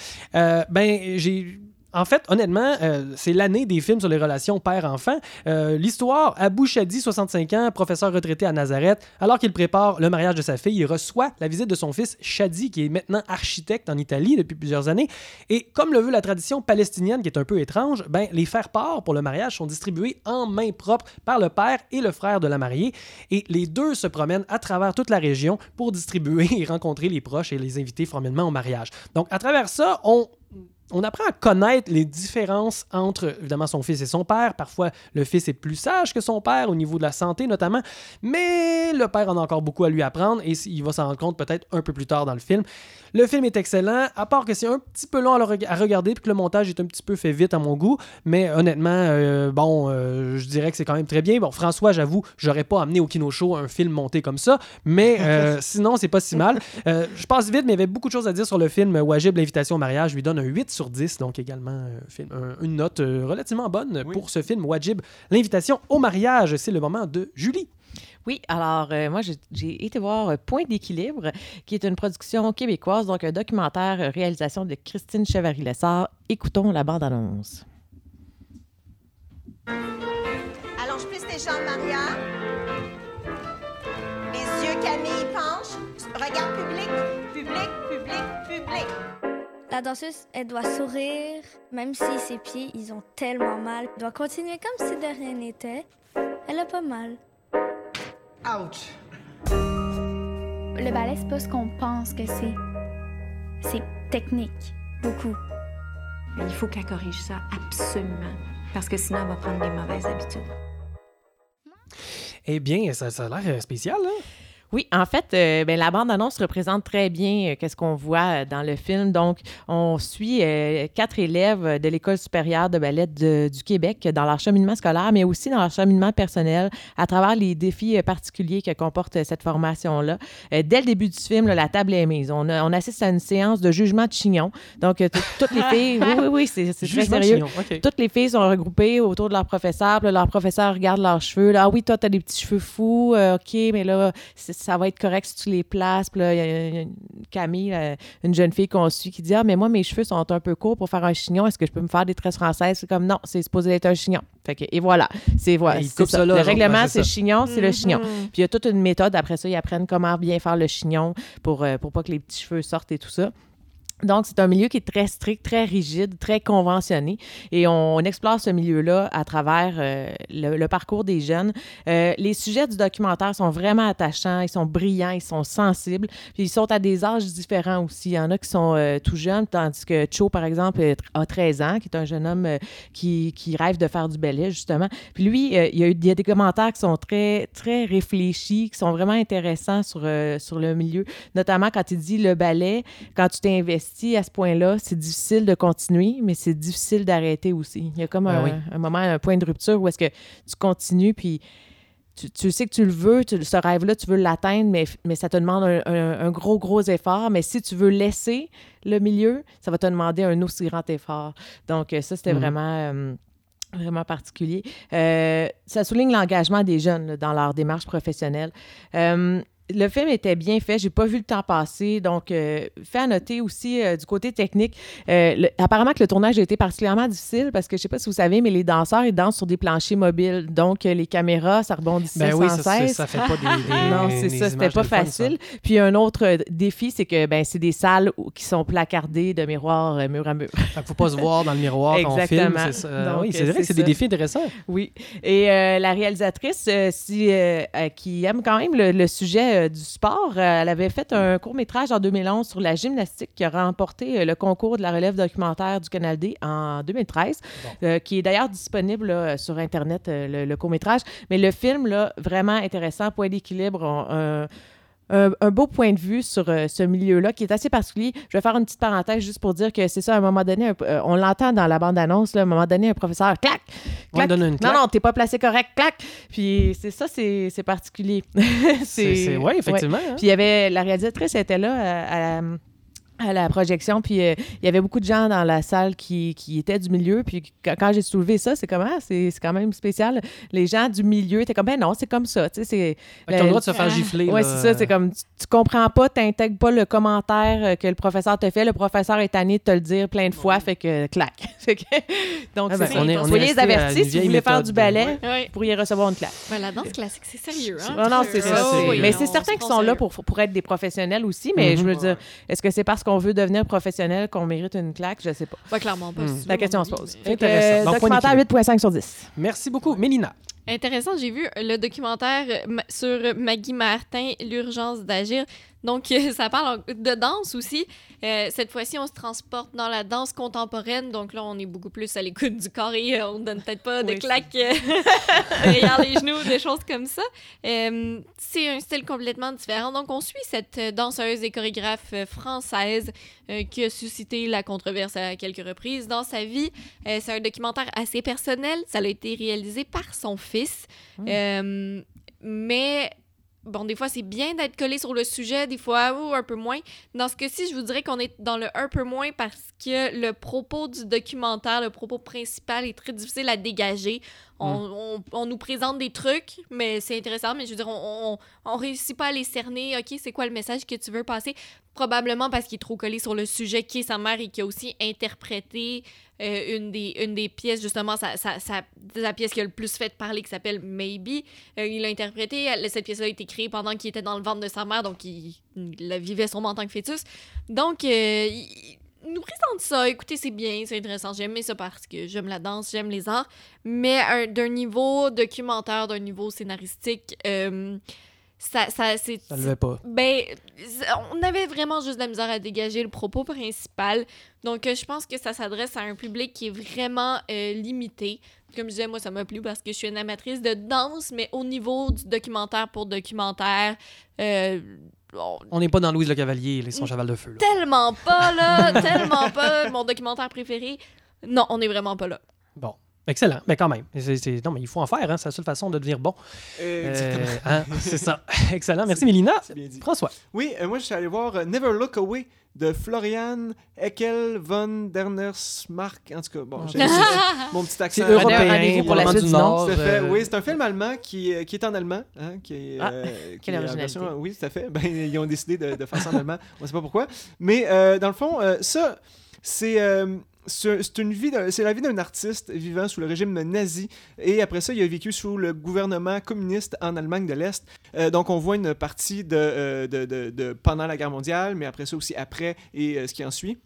En fait, honnêtement, c'est l'année des films sur les relations père-enfant. L'histoire, Abou Chadi, 65 ans, professeur retraité à Nazareth, alors qu'il prépare le mariage de sa fille, il reçoit la visite de son fils Chadi, qui est maintenant architecte en Italie depuis plusieurs années. Et comme le veut la tradition palestinienne, qui est un peu étrange, les faire-part pour le mariage sont distribués en main propre par le père et le frère de la mariée. Et les deux se promènent à travers toute la région pour distribuer et rencontrer les proches et les inviter formellement au mariage. Donc, à travers ça, on apprend à connaître les différences entre, évidemment, son fils et son père. Parfois, le fils est plus sage que son père, au niveau de la santé notamment, mais le père en a encore beaucoup à lui apprendre et il va s'en rendre compte peut-être un peu plus tard dans le film. Le film est excellent, à part que c'est un petit peu long à regarder puis que le montage est un petit peu fait vite à mon goût, mais honnêtement, je dirais que c'est quand même très bien. Bon, François, j'avoue, j'aurais pas amené au Kino Show un film monté comme ça, mais sinon, c'est pas si mal. Je passe vite, mais il y avait beaucoup de choses à dire sur le film Wajib, l'invitation au mariage. Je lui donne un 8/10, donc également une note relativement bonne pour ce film Wajib, l'invitation au mariage. C'est le moment de Julie. Oui, alors moi, j'ai été voir Point d'équilibre, qui est une production québécoise, donc un documentaire réalisation de Christine Chevary-Lessard. Écoutons la bande-annonce. Allonge plus tes jambes, Maria. Les yeux, Camille, penche. Regarde public, public, public, public. La danseuse, elle doit sourire, même si ses pieds, ils ont tellement mal. Elle doit continuer comme si de rien n'était. Elle a pas mal. Ouch! Le ballet, c'est pas ce qu'on pense que c'est. C'est technique, beaucoup. Mais il faut qu'elle corrige ça absolument, parce que sinon, elle va prendre des mauvaises habitudes. Eh bien, ça a l'air spécial, hein? Oui, en fait, la bande-annonce représente très bien qu'est-ce qu'on voit dans le film. Donc, on suit 4 élèves de l'École supérieure de ballet du Québec dans leur cheminement scolaire, mais aussi dans leur cheminement personnel à travers les défis particuliers que comporte cette formation-là. Dès le début du film, la table est mise. On assiste à une séance de jugement de chignon. Donc, toutes les filles... Oui, c'est très sérieux. Okay. Toutes les filles sont regroupées autour de leur professeur. Puis là, leur professeur regarde leurs cheveux. Là, ah oui, toi, t'as des petits cheveux fous. OK, mais là... ça va être correct si tu les places. Puis là, il y a Camille, une jeune fille qu'on suit, qui dit « Ah, mais moi, mes cheveux sont un peu courts pour faire un chignon. Est-ce que je peux me faire des tresses françaises? » C'est comme « Non, c'est supposé être un chignon. » Fait que, et voilà. C'est ça. Le règlement, c'est le chignon, c'est le chignon. Puis il y a toute une méthode. Après ça, ils apprennent comment bien faire le chignon pour pas que les petits cheveux sortent et tout ça. Donc, c'est un milieu qui est très strict, très rigide, très conventionné. Et on explore ce milieu-là à travers le parcours des jeunes. Les sujets du documentaire sont vraiment attachants, ils sont brillants, ils sont sensibles. Puis ils sont à des âges différents aussi. Il y en a qui sont tout jeunes, tandis que Cho, par exemple, a 13 ans, qui est un jeune homme qui rêve de faire du ballet, justement. Puis lui, il y a des commentaires qui sont très, très réfléchis, qui sont vraiment intéressants sur le milieu. Notamment quand il dit le ballet, quand tu t'es investi à ce point-là, c'est difficile de continuer, mais c'est difficile d'arrêter aussi. Il y a comme un moment, un point de rupture où est-ce que tu continues, puis tu sais que tu le veux, ce rêve-là, tu veux l'atteindre, mais ça te demande un gros effort. Mais si tu veux laisser le milieu, ça va te demander un aussi grand effort. Donc, ça, c'était vraiment particulier. Ça souligne l'engagement des jeunes là, dans leur démarche professionnelle. Le film était bien fait. J'ai pas vu le temps passer. Donc, fait à noter aussi du côté technique. Apparemment que le tournage a été particulièrement difficile parce que je sais pas si vous savez, mais les danseurs, ils dansent sur des planchers mobiles. Donc, les caméras, ça rebondissait sans cesse. Ça fait pas des non, c'est ça. C'était pas facile. Puis, un autre défi, c'est que c'est des salles qui sont placardées de miroirs mur à mur. Fait qu'il faut pas se voir dans le miroir quand on filme. C'est ça. Donc, oui, c'est vrai que c'est des défis intéressants. Oui. Et la réalisatrice, qui aime quand même le sujet du sport. Elle avait fait un court-métrage en 2011 sur la gymnastique qui a remporté le concours de la relève documentaire du Canal D en 2013, qui est d'ailleurs disponible là, sur Internet, le court-métrage. Mais le film, là, vraiment intéressant, point d'équilibre, un beau point de vue sur ce milieu-là qui est assez particulier. Je vais faire une petite parenthèse juste pour dire que c'est ça, à un moment donné, on l'entend dans la bande-annonce, là, à un moment donné, un professeur, clac! Non, t'es pas placé correct, clac! Puis c'est ça, c'est particulier. Oui, effectivement. Oui. Hein? Puis il y avait, la réalisatrice était là à la projection, puis il y avait beaucoup de gens dans la salle qui étaient du milieu, puis quand j'ai soulevé ça, c'est comment? C'est quand même spécial. Les gens du milieu étaient comme, ben non, c'est comme ça, tu sais, c'est... T'as le droit de se faire gifler. Oui, c'est ça, c'est comme, tu comprends pas, t'intègres pas le commentaire que le professeur te fait, le professeur est tanné de te le dire plein de fois, fait que, clac. Donc, soyez les avertis, si vous voulez faire du ballet, vous pourriez recevoir une claque. Ben, la danse classique, c'est sérieux, hein? Non, c'est ça. Mais c'est certains qui sont là pour être des professionnels aussi, mais je veux dire, est-ce que c'est parce qu'on veut devenir professionnel qu'on mérite une claque? Je sais pas. Pas clairement pas. La question se pose. Intéressant. Documentaire 8.5 sur 10. Merci beaucoup. Mélina. Intéressant, j'ai vu le documentaire sur Maggie Martin, L'urgence d'agir. Donc, ça parle de danse aussi. Cette fois-ci, on se transporte dans la danse contemporaine. Donc là, on est beaucoup plus à l'écoute du corps et on ne donne peut-être pas de claques derrière les genoux, des choses comme ça. C'est un style complètement différent. Donc, on suit cette danseuse et chorégraphe française qui a suscité la controverse à quelques reprises dans sa vie. C'est un documentaire assez personnel. Ça a été réalisé par son fils. Mais... Bon, des fois, c'est bien d'être collé sur le sujet, des fois, un peu moins. Dans ce cas-ci, je vous dirais qu'on est dans le un peu moins parce que le propos du documentaire, le propos principal est très difficile à dégager. On nous présente des trucs, mais c'est intéressant, mais je veux dire, on réussit pas à les cerner. OK, c'est quoi le message que tu veux passer? Probablement parce qu'il est trop collé sur le sujet qui est sa mère et qui a aussi interprété une des pièces, justement, la pièce qui a le plus fait parler, qui s'appelle Maybe. Il l'a interprétée. Cette pièce-là a été créée pendant qu'il était dans le ventre de sa mère, donc il la vivait sûrement en tant que fœtus. Donc, il nous présente ça. Écoutez, c'est bien, c'est intéressant. J'aime ça parce que j'aime la danse, j'aime les arts. Mais d'un niveau documentaire, d'un niveau scénaristique... Ça le fait pas. Ben, on avait vraiment juste de la misère à dégager le propos principal. Donc, je pense que ça s'adresse à un public qui est vraiment limité. Comme je disais, moi, ça m'a plu parce que je suis une amatrice de danse, mais au niveau du documentaire pour documentaire... on n'est pas dans Louise Le Cavalier et son cheval de feu. Là. Tellement pas, là! Tellement pas! Mon documentaire préféré. Non, on n'est vraiment pas là. Bon. Excellent, mais quand même. Non, mais il faut en faire, hein? C'est la seule façon de devenir bon. Hein? C'est ça. Excellent. Merci, Mélina. François. Oui, moi, je suis allé voir Never Look Away de Florian Eckel von Dernersmark. En tout cas, bon, j'ai mon petit accent. C'est européen, pour la suite du Nord. Oui, c'est un film allemand qui est en allemand. Hein, quelle originalité. Oui, tout à fait. Ben, ils ont décidé de faire ça en allemand. On ne sait pas pourquoi. Mais dans le fond, ça, c'est la vie d'un artiste vivant sous le régime nazi et après ça, il a vécu sous le gouvernement communiste en Allemagne de l'Est. Donc, on voit une partie de pendant la guerre mondiale, mais après ça aussi après et ce qui en suit.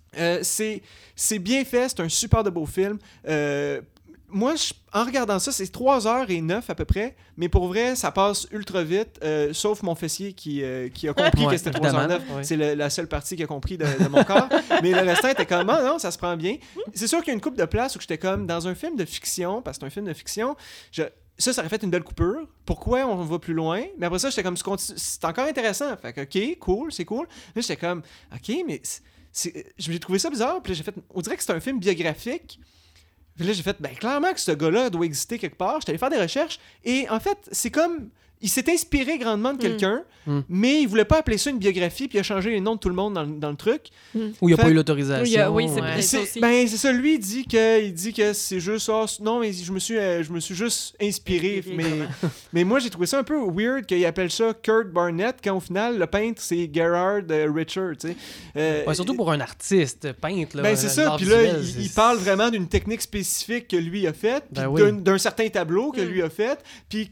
C'est bien fait, c'est un super de beau film. Moi, en regardant ça, c'est 3h09 à peu près, mais pour vrai, ça passe ultra vite, sauf mon fessier qui a compris que c'était 3h09. Ouais. C'est la seule partie qui a compris de mon corps. Mais le restant était comme, non, ça se prend bien. C'est sûr qu'il y a une couple de places où j'étais comme, dans un film de fiction, parce que c'est un film de fiction, ça aurait fait une belle coupure. Pourquoi on va plus loin? Mais après ça, j'étais comme, c'est encore intéressant. Fait que, OK, cool, c'est cool. Là, j'étais comme, OK, mais j'ai trouvé ça bizarre. Puis là, on dirait que c'est un film biographique. Puis là, j'ai fait, clairement que ce gars-là doit exister quelque part. J'étais allé faire des recherches. Et en fait, c'est comme... Il s'est inspiré grandement de quelqu'un, mais il voulait pas appeler ça une biographie, puis il a changé les noms de tout le monde dans le truc. Ou il n'y a pas eu l'autorisation. Oui, c'est peut-être ça aussi. C'est ça, lui, il dit que c'est juste... non, mais je me suis juste inspiré. Mais moi, j'ai trouvé ça un peu weird qu'il appelle ça Kurt Barnett, quand au final, le peintre, c'est Gerhard Richter, tu sais. Surtout pour un artiste, peintre. Là, c'est ça, puis là, il parle vraiment d'une technique spécifique que lui a faite, puis d'un certain tableau que lui a fait, puis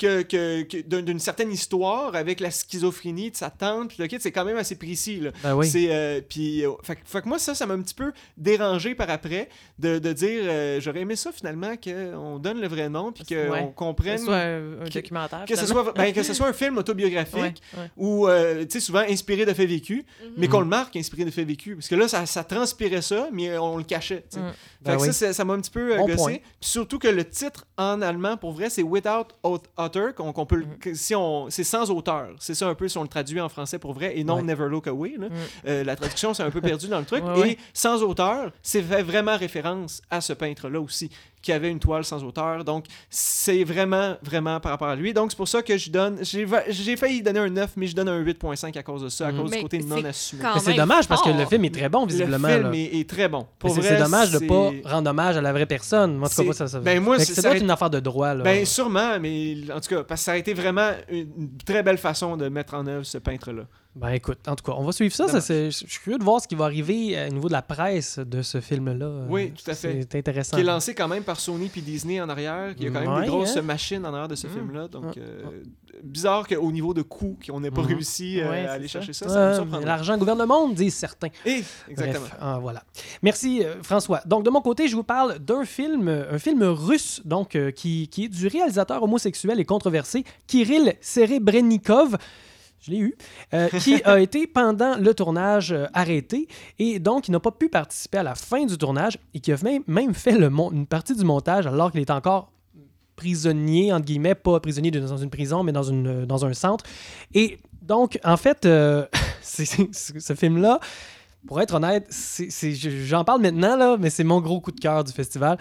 d'une certaine histoire avec la schizophrénie de sa tante, puis le kit, c'est quand même assez précis, là. Fait que moi, ça m'a un petit peu dérangé par après de dire, j'aurais aimé ça finalement qu'on donne le vrai nom, puis qu'on comprenne... Que ce soit un documentaire. Que ce soit un film autobiographique, ou, tu sais, souvent inspiré de faits vécus, mais qu'on le marque inspiré de faits vécus, parce que là, ça transpirait ça, mais on le cachait, tu sais. Fait que ça m'a un petit peu gossé. Puis surtout que le titre en allemand, pour vrai, c'est Without Author, qu'on peut... c'est sans auteur. C'est ça un peu si on le traduit en français pour vrai et non Never Look Away. Là. La traduction, c'est un peu perdu dans le truc. Et sans auteur, c'est fait vraiment référence à ce peintre-là aussi, qui avait une toile sans auteur. Donc, c'est vraiment, vraiment par rapport à lui. Donc, c'est pour ça que je donne... J'ai failli donner un 9, mais je donne un 8.5 à cause de ça, à cause du côté non assumé. Mais c'est dommage parce que le film est très bon, visiblement. Le film est très bon. C'est dommage de ne pas rendre hommage à la vraie personne. Moi, en tout cas, ça doit être une affaire de droit. Là. Sûrement, mais en tout cas, parce que ça a été vraiment une très belle façon de mettre en œuvre ce peintre-là. Écoute, en tout cas, on va suivre ça. Je suis curieux de voir ce qui va arriver au niveau de la presse de ce film-là. Oui, tout à fait. C'est intéressant. Qui est lancé quand même par Sony puis Disney en arrière. Il y a quand même des grosses machines en arrière de ce film-là. Donc, bizarre qu'au niveau de coût, qu'on n'ait pas réussi à aller chercher ça. Ça me surprend. L'argent gouverne le monde, disent certains. Exactement. Bref, voilà. Merci, François. Donc, de mon côté, je vous parle d'un film, un film russe, donc, qui est du réalisateur homosexuel et controversé, Kirill Serebrennikov. Je l'ai eu, qui a été pendant le tournage arrêté et donc il n'a pas pu participer à la fin du tournage et qui a même fait une partie du montage alors qu'il est encore prisonnier, entre guillemets, pas prisonnier dans une prison, mais dans un centre. Et donc, en fait, ce film-là, pour être honnête, j'en parle maintenant, là, mais c'est mon gros coup de cœur du festival.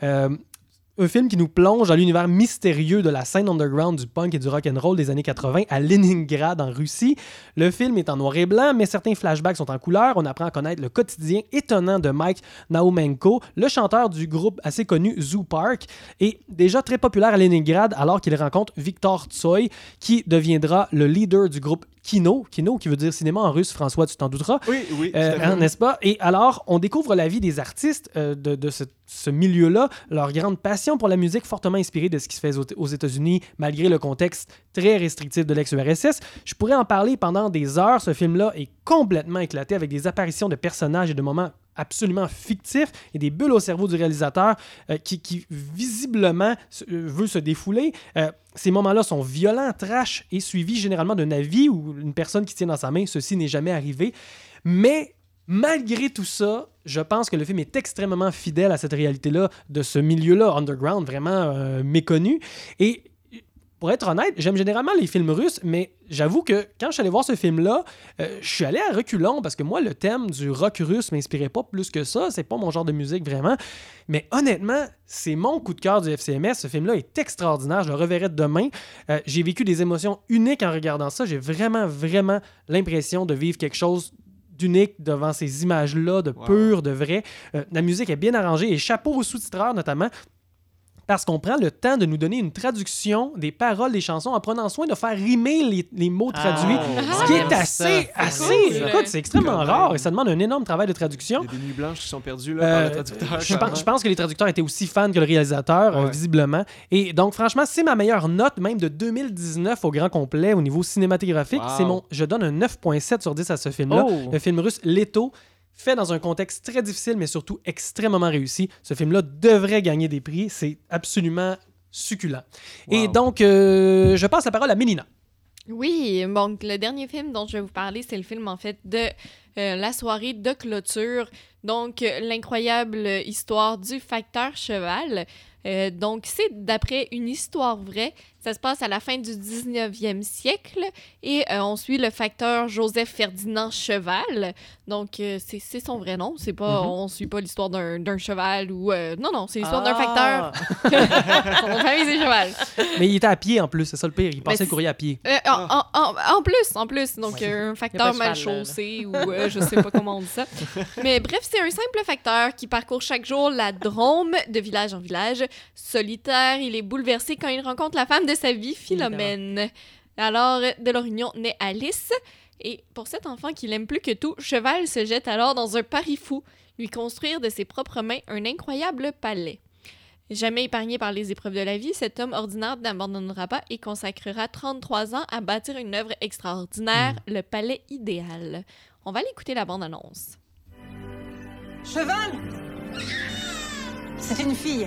Un film qui nous plonge dans l'univers mystérieux de la scène underground du punk et du rock'n'roll des années 80 à Leningrad, en Russie. Le film est en noir et blanc, mais certains flashbacks sont en couleur. On apprend à connaître le quotidien étonnant de Mike Naumenko, le chanteur du groupe assez connu Zoo Park, et déjà très populaire à Leningrad alors qu'il rencontre Viktor Tsoi, qui deviendra le leader du groupe Kino, qui veut dire cinéma en russe, François, tu t'en douteras. Oui. N'est-ce pas? Et alors, on découvre la vie des artistes de ce milieu-là, leur grande passion pour la musique fortement inspirée de ce qui se fait aux États-Unis, malgré le contexte très restrictif de l'ex-URSS. Je pourrais en parler pendant des heures. Ce film-là est complètement éclaté avec des apparitions de personnages et de moments absolument fictifs et des bulles au cerveau du réalisateur qui visiblement veut se défouler. Ces moments-là sont violents, trash et suivis généralement d'un avis ou une personne qui tient dans sa main. Ceci n'est jamais arrivé. Mais malgré tout ça, je pense que le film est extrêmement fidèle à cette réalité-là, de ce milieu-là underground, vraiment méconnu. Et pour être honnête, j'aime généralement les films russes, mais j'avoue que quand je suis allé voir ce film-là, je suis allé à reculons parce que moi, le thème du rock russe m'inspirait pas plus que ça. C'est pas mon genre de musique, vraiment. Mais honnêtement, c'est mon coup de cœur du FCMS. Ce film-là est extraordinaire. Je le reverrai demain. J'ai vécu des émotions uniques en regardant ça. J'ai vraiment, vraiment l'impression de vivre quelque chose d'unique devant ces images-là, de pur, de vrai. La musique est bien arrangée et chapeau aux sous-titreurs, notamment, parce qu'on prend le temps de nous donner une traduction des paroles des chansons en prenant soin de faire rimer les mots traduits, ce qui est assez écoute, c'est extrêmement rare et ça demande un énorme travail de traduction. Il y a des nuits blanches qui sont perdues là, par le traducteur. Je pense que les traducteurs étaient aussi fans que le réalisateur, visiblement. Et donc, franchement, c'est ma meilleure note, même de 2019 au grand complet, au niveau cinématographique. Je donne un 9.7 sur 10 à ce film-là. Le film russe Leto, fait dans un contexte très difficile, mais surtout extrêmement réussi. Ce film-là devrait gagner des prix. C'est absolument succulent. Et donc, je passe la parole à Mélina. Oui, donc le dernier film dont je vais vous parler, c'est le film, en fait, de la soirée de clôture. Donc, l'incroyable histoire du facteur cheval. Donc, c'est d'après une histoire vraie. Ça se passe à la fin du 19e siècle et on suit le facteur Joseph-Ferdinand Cheval. Donc, c'est son vrai nom. C'est pas, on suit pas l'histoire d'un cheval ou... non, c'est l'histoire d'un facteur. Son famille, c'est Cheval. Mais il était à pied en plus, c'est ça le pire. Il passait le courrier à pied. En plus. Donc, un facteur mal chaussé ou je sais pas comment on dit ça. Mais bref, c'est un simple facteur qui parcourt chaque jour la Drôme de village en village. Solitaire, il est bouleversé quand il rencontre la femme de sa vie, Philomène. Alors, de leur union naît Alice. Et pour cet enfant qu'il aime plus que tout, Cheval se jette alors dans un pari fou, lui construire de ses propres mains un incroyable palais. Jamais épargné par les épreuves de la vie, cet homme ordinaire n'abandonnera pas et consacrera 33 ans à bâtir une œuvre extraordinaire, le palais idéal. On va aller écouter la bande-annonce. Cheval! C'est une fille.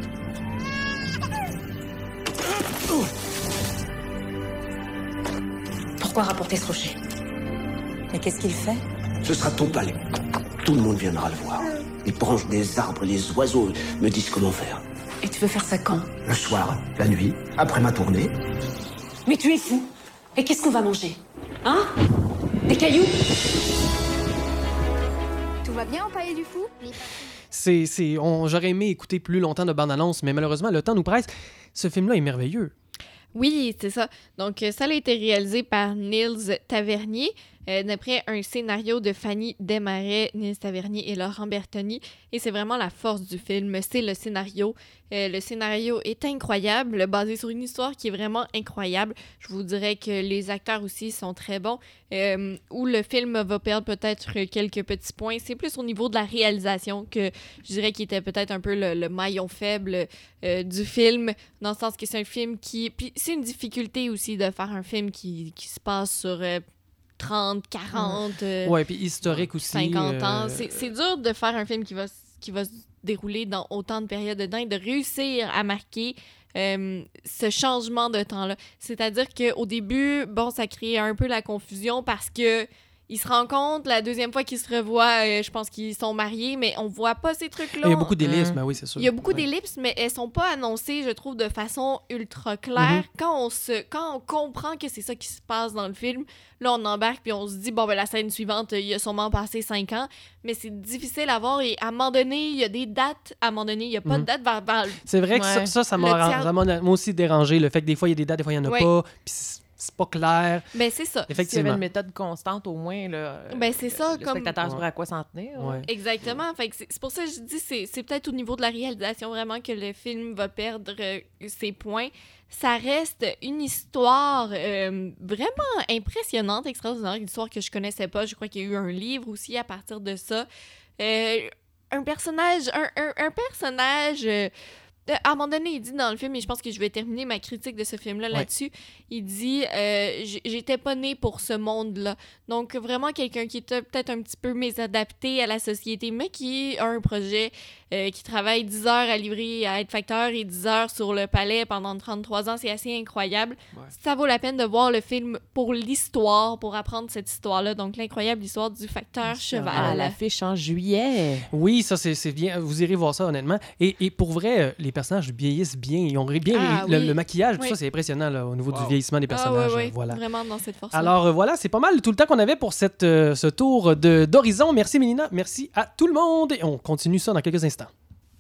Pourquoi rapporter ce rocher? Et qu'est-ce qu'il fait? Ce sera ton palais. Tout le monde viendra le voir. Les branches des arbres, les oiseaux me disent comment faire. Et tu veux faire ça quand? Le soir, la nuit, après ma tournée. Mais tu es fou. Et qu'est-ce qu'on va manger? Hein? Des cailloux? Tout va bien au Palais du Fou? J'aurais aimé écouter plus longtemps de bande-annonce, mais malheureusement, le temps nous presse. Ce film-là est merveilleux. Oui, c'est ça. Donc, ça a été réalisé par Nils Tavernier, d'après un scénario de Fanny Desmarais, Nils Tavernier et Laurent Bertoni. Et c'est vraiment la force du film, c'est le scénario. Le scénario est incroyable, basé sur une histoire qui est vraiment incroyable. Je vous dirais que les acteurs aussi sont très bons. Où le film va perdre peut-être quelques petits points, c'est plus au niveau de la réalisation que je dirais qu'il était peut-être un peu le maillon faible du film, dans le sens que c'est un film qui... Puis c'est une difficulté aussi de faire un film qui se passe sur 30, 40... ouais, puis historique aussi. 50 ans. C'est dur de faire un film qui va se dérouler dans autant de périodes dedans et de réussir à marquer ce changement de temps-là. C'est-à-dire qu'au début, ça crée un peu la confusion parce que ils se rencontrent, la deuxième fois qu'ils se revoient, je pense qu'ils sont mariés, mais on voit pas ces trucs-là. Il y a beaucoup d'ellipses, mais oui, c'est sûr. Il y a beaucoup d'ellipses, mais elles sont pas annoncées, je trouve, de façon ultra claire. Quand on comprend que c'est ça qui se passe dans le film, là, on embarque puis on se dit, la scène suivante, il a sûrement passé 5 ans, mais c'est difficile à voir et à un moment donné, il y a des dates, à un moment donné, il n'y a pas de date verbale. C'est vrai que ça m'a vraiment moi aussi dérangé, le fait que des fois, il y a des dates, des fois, il n'y en a pas, puis c'est pas clair. Ben, c'est ça. Effectivement. S'il y avait une méthode constante, au moins, là, c'est ça, le spectateur saurait à quoi s'en tenir. Ouais. Exactement. Fait que c'est pour ça que je dis c'est peut-être au niveau de la réalisation vraiment que le film va perdre ses points. Ça reste une histoire vraiment impressionnante, extraordinaire, une histoire que je connaissais pas. Je crois qu'il y a eu un livre aussi à partir de ça. Un personnage... à un moment donné, il dit dans le film, et je pense que je vais terminer ma critique de ce film-là là-dessus, il dit j'étais pas né pour ce monde-là. Donc, vraiment quelqu'un qui était peut-être un petit peu mésadapté à la société, mais qui a un projet, qui travaille 10 heures à livrer, à être facteur et 10 heures sur le palais pendant 33 ans. C'est assez incroyable. Ouais. Ça vaut la peine de voir le film pour l'histoire, pour apprendre cette histoire-là. Donc, l'incroyable histoire du facteur cheval. À l'affiche en juillet. Oui, ça, c'est bien. Vous irez voir ça, honnêtement. Et pour vrai, les personnages vieillissent bien. Ils ont bien le maquillage, tout ça, c'est impressionnant là, au niveau du vieillissement des personnages. Voilà. Vraiment dans cette force. Alors voilà, c'est pas mal tout le temps qu'on avait pour ce tour d'horizon. Merci Mélina, merci à tout le monde. Et on continue ça dans quelques instants.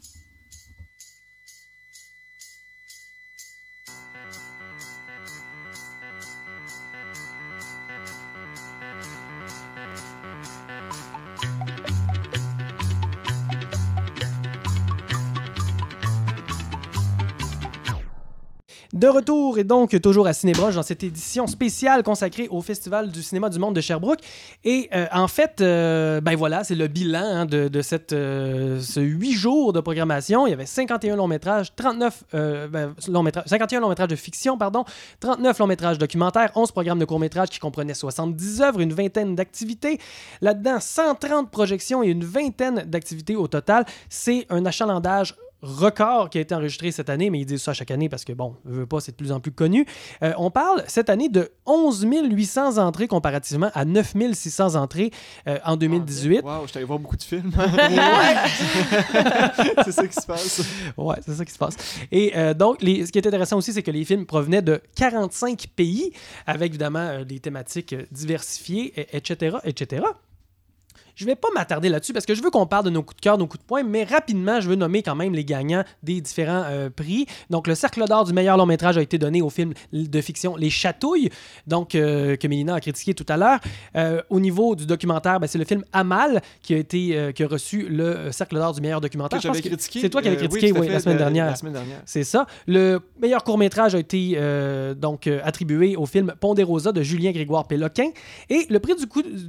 De retour et donc toujours à Cinébroche dans cette édition spéciale consacrée au Festival du cinéma du monde de Sherbrooke. Et en fait, voilà, c'est le bilan de ce 8 jours de programmation. Il y avait 51 longs-métrages, 51 longs-métrages de fiction, 39 longs-métrages documentaires, 11 programmes de courts-métrages qui comprenaient 70 œuvres, une vingtaine d'activités. Là-dedans, 130 projections et une vingtaine d'activités au total. C'est un achalandage record qui a été enregistré cette année, mais ils disent ça chaque année parce que, bon, je veux pas, c'est de plus en plus connu. On parle cette année de 11 800 entrées comparativement à 9 600 entrées en 2018. Wow, je t'allais voir beaucoup de films. C'est ça qui se passe. Ouais, c'est ça qui se passe. Et donc, ce qui est intéressant aussi, c'est que les films provenaient de 45 pays, avec évidemment des thématiques diversifiées, etc., etc. Je ne vais pas m'attarder là-dessus parce que je veux qu'on parle de nos coups de cœur, nos coups de poing, mais rapidement, je veux nommer quand même les gagnants des différents prix. Donc, le Cercle d'or du meilleur long-métrage a été donné au film de fiction Les Chatouilles, donc, que Mélina a critiqué tout à l'heure. Au niveau du documentaire, c'est le film Amal qui a reçu le Cercle d'or du meilleur documentaire. J'avais critiqué. C'est toi qui avais critiqué, oui, la semaine dernière. C'est ça. Le meilleur court-métrage a été attribué au film Ponderosa de Julien Grégoire Péloquin. Et le prix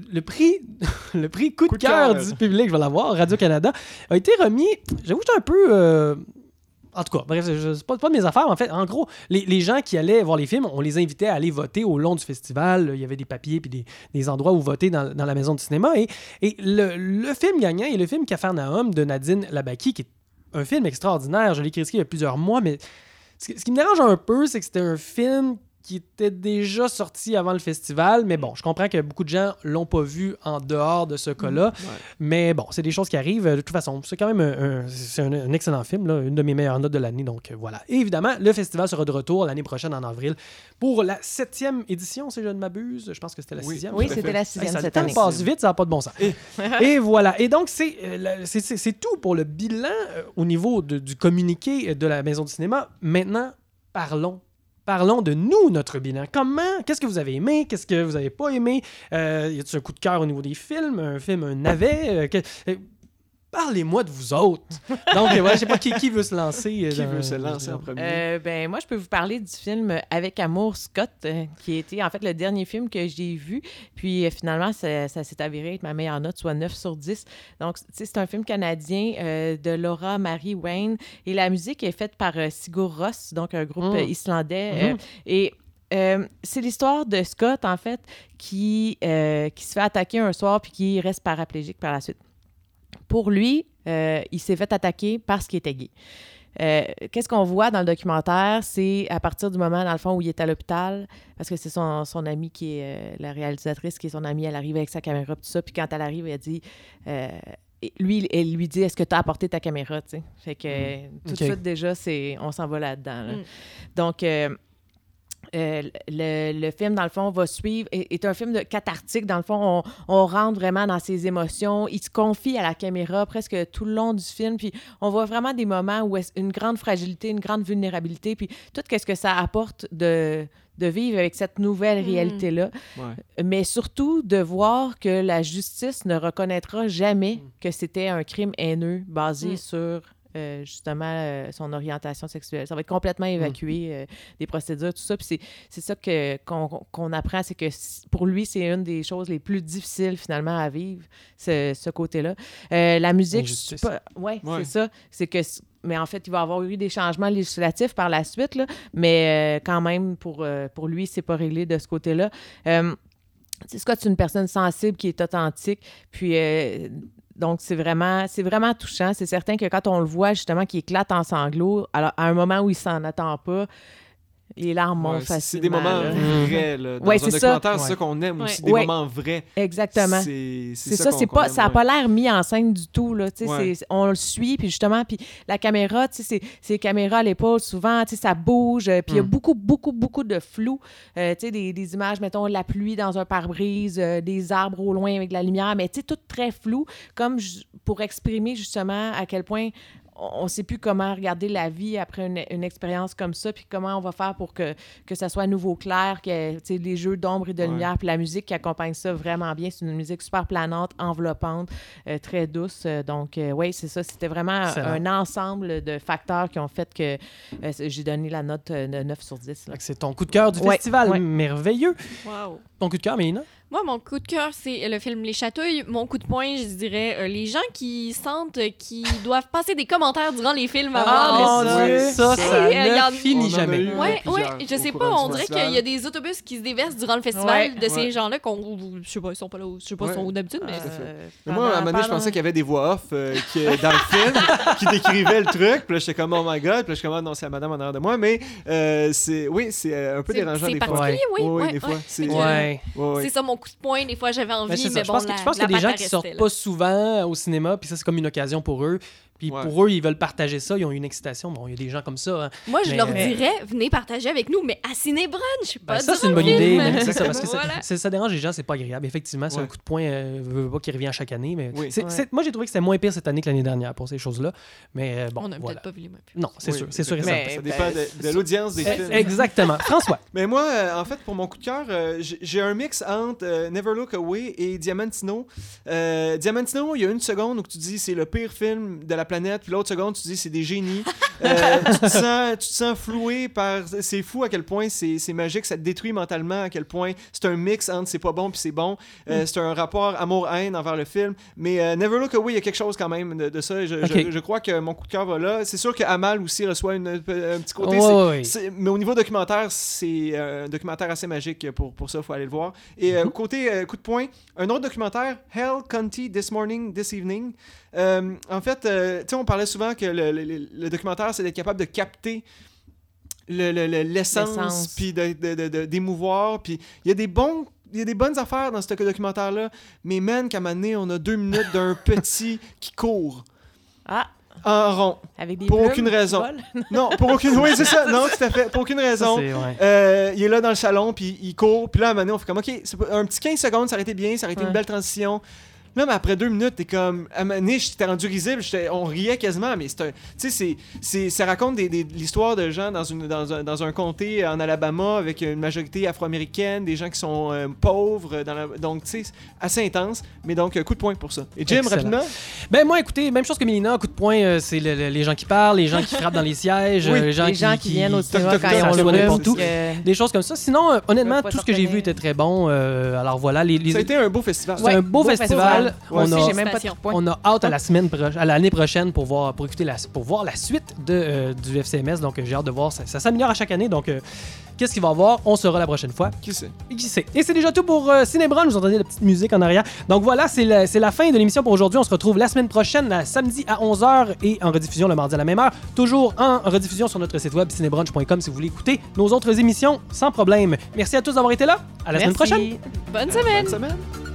coup de cœur du public, je vais l'avoir, Radio-Canada, a été remis, j'avoue, j'étais un peu... En tout cas, bref, c'est pas de mes affaires. En fait, en gros, les gens qui allaient voir les films, on les invitait à aller voter au long du festival. Il y avait des papiers puis des endroits où voter dans la maison du cinéma. Et le film gagnant est le film Capharnaüm de Nadine Labaki, qui est un film extraordinaire. Je l'ai critiqué il y a plusieurs mois, mais ce qui me dérange un peu, c'est que c'était un film qui était déjà sorti avant le festival, mais bon, je comprends que beaucoup de gens l'ont pas vu en dehors de ce cas-là, mais bon, c'est des choses qui arrivent. De toute façon, c'est quand même un excellent film, là, une de mes meilleures notes de l'année, donc voilà. Et évidemment, le festival sera de retour l'année prochaine en avril pour la 7e édition, si je ne m'abuse. Je pense que c'était la 6e. Oui, c'était la 6e cette année. Ça passe vite, ça n'a pas de bon sens. Et voilà. Et donc, c'est tout pour le bilan au niveau du communiqué de la Maison du cinéma. Maintenant, Parlons de nous, notre bilan. Qu'est-ce que vous avez aimé? Qu'est-ce que vous n'avez pas aimé? Y a-t-il un coup de cœur au niveau des films? Un navet? Parlez-moi de vous autres. Donc, je sais pas qui veut se lancer. Qui veut se lancer en premier? Moi, je peux vous parler du film Avec amour, Scott, qui a été en fait le dernier film que j'ai vu. Puis finalement, ça s'est avéré être ma meilleure note, soit 9 sur 10. Donc, c'est un film canadien de Laura Marie Wayne. Et la musique est faite par Sigur Rós, donc un groupe islandais. C'est l'histoire de Scott, en fait, qui se fait attaquer un soir puis qui reste paraplégique par la suite. Pour lui, il s'est fait attaquer parce qu'il était gay. Qu'est-ce qu'on voit dans le documentaire? C'est à partir du moment, dans le fond, où il est à l'hôpital, parce que c'est son amie qui est la réalisatrice, qui est son amie, elle arrive avec sa caméra, tout ça, puis quand elle arrive, elle dit... elle lui dit, est-ce que tu as apporté ta caméra? T'sais? Fait que tout de suite, déjà, on s'en va là-dedans. Là. Donc... le film, dans le fond, va suivre, est un film cathartique. Dans le fond, on rentre vraiment dans ses émotions. Il se confie à la caméra presque tout le long du film. Puis on voit vraiment des moments où une grande fragilité, une grande vulnérabilité. Puis tout ce que ça apporte de vivre avec cette nouvelle réalité-là. Mais surtout de voir que la justice ne reconnaîtra jamais que c'était un crime haineux basé sur... justement, son orientation sexuelle. Ça va être complètement évacué, des procédures, tout ça. Puis c'est ça qu'on apprend, c'est que pour lui, c'est une des choses les plus difficiles, finalement, à vivre, ce côté-là. La musique, c'est ça. C'est que... Mais en fait, il va y avoir eu des changements législatifs par la suite, là, mais quand même, pour lui, c'est pas réglé de ce côté-là. Scott, c'est une personne sensible qui est authentique, puis... Donc, c'est vraiment touchant. C'est certain que quand on le voit, justement, qu'il éclate en sanglots, alors, à un moment où il s'en attend pas, les larmes montent facilement. C'est des moments vrais. Là. Dans un documentaire, c'est ça qu'on aime aussi, des moments vrais. Exactement. C'est ça, ça n'a pas l'air mis en scène du tout. Là. On le suit, puis justement, puis la caméra, c'est caméra à l'épaule, souvent, ça bouge, puis il y a beaucoup, beaucoup, beaucoup de flou. Des images, mettons, la pluie dans un pare-brise, des arbres au loin avec de la lumière, mais tout très flou, comme pour exprimer justement à quel point on ne sait plus comment regarder la vie après une expérience comme ça, puis comment on va faire pour que ça soit à nouveau clair, que les jeux d'ombre et de lumière, puis la musique qui accompagne ça vraiment bien. C'est une musique super planante, enveloppante, très douce. Donc, oui, c'est ça. C'était vraiment un ensemble de facteurs qui ont fait que j'ai donné la note de 9 sur 10. Là. C'est ton coup de cœur du festival. Merveilleux. Wow. Ton coup de cœur, Mélina? Moi, mon coup de cœur, c'est le film Les Chatouilles. Mon coup de poing, je dirais les gens qui sentent qu'ils doivent passer des commentaires durant les films avant. Ça ne finit jamais. Ouais, je sais pas, on dirait qu'il y a des autobus qui se déversent durant le festival de ces gens-là je sais pas, ils sont pas là, je sais pas, ils sont où d'habitude, mais... moi, à un moment donné, je pensais qu'il y avait des voix off dans le film qui décrivaient le truc, puis là, j'étais comme, oh my god, puis là, je suis comme, non, c'est la madame en arrière de moi, mais c'est un peu dérangeant des fois. Oui, des fois. C'est ça, mon coup de poing, des fois, j'avais envie, mais bon, je pense qu'il y a des gens qui sortent pas souvent au cinéma, puis ça, c'est comme une occasion pour eux. Puis pour eux, ils veulent partager ça, ils ont une excitation. Bon, il y a des gens comme ça. Hein. Moi, je leur dirais, venez partager avec nous, mais à Ciné-Brunch, pas ça, c'est une bonne idée. C'est ça, parce que ça dérange les gens, c'est pas agréable. Effectivement, c'est un coup de poing qui revient à chaque année. Mais moi, j'ai trouvé que c'était moins pire cette année que l'année dernière pour ces choses-là. Mais bon, on n'a peut-être pas vu les mêmes. Non, c'est sûr. C'est sûr et certain. Ça dépend de l'audience des films. Exactement. François. Mais moi, en fait, pour mon coup de cœur, j'ai un mix entre Never Look Away et Diamantino. Diamantino, il y a une seconde où tu dis c'est le pire film de la planète, puis l'autre seconde, tu dis c'est des génies. Tu te sens floué par... C'est fou à quel point c'est magique, ça te détruit mentalement, à quel point c'est un mix entre c'est pas bon puis c'est bon. C'est un rapport amour-haine envers le film. Mais Never Look Away, il y a quelque chose quand même de ça. Je crois que mon coup de cœur va là. C'est sûr que Amal aussi reçoit un petit côté. Mais au niveau documentaire, c'est un documentaire assez magique pour ça, il faut aller le voir. Et côté coup de poing, un autre documentaire, Hell County This Morning, This Evening. En fait, on parlait souvent que le documentaire, c'est d'être capable de capter l'essence, puis d'émouvoir. Puis il y a des bonnes affaires dans ce documentaire-là, mais man, qu'à un moment donné, on a 2 minutes d'un petit qui court. En rond. Avec des pour aucune raison. Non, pour aucune... Oui, c'est ça. Non, tout à fait. Pour aucune raison. Il est là dans le salon, puis il court. Puis là, à un moment donné, on fait comme, OK, un petit 15 secondes, ça aurait été bien, ça aurait été une belle transition. Là, mais après 2 minutes, t'es comme... À un moment donné, j'étais rendu risible, on riait quasiment, mais ça raconte l'histoire de gens dans un comté en Alabama avec une majorité afro-américaine, des gens qui sont pauvres, donc, tu sais, assez intense, mais donc, coup de poing pour ça. Et Jim, rapidement? Ben moi, écoutez, même chose que Mélina, coup de poing, c'est les gens qui parlent, les gens qui frappent dans les sièges, les gens qui viennent au cinéma quand ils ont le n'importe où, des choses comme ça. Sinon, honnêtement, tout ce que j'ai vu était très bon, alors voilà. Ça a été un beau festival. C'est un beau festival. On a hâte à l'année prochaine pour voir la suite du FCMS. Donc, j'ai hâte de voir. Ça s'améliore à chaque année. Donc, qu'est-ce qu'il va y avoir? On saura la prochaine fois. Qui sait? Et c'est déjà tout pour Ciné-Brunch. Vous entendez la petite musique en arrière. Donc, voilà, c'est la fin de l'émission pour aujourd'hui. On se retrouve la semaine prochaine, samedi à 11h et en rediffusion le mardi à la même heure. Toujours en rediffusion sur notre site web cinébrunch.com si vous voulez écouter nos autres émissions sans problème. Merci à tous d'avoir été là. À la semaine prochaine. Bonne semaine. Bonne semaine.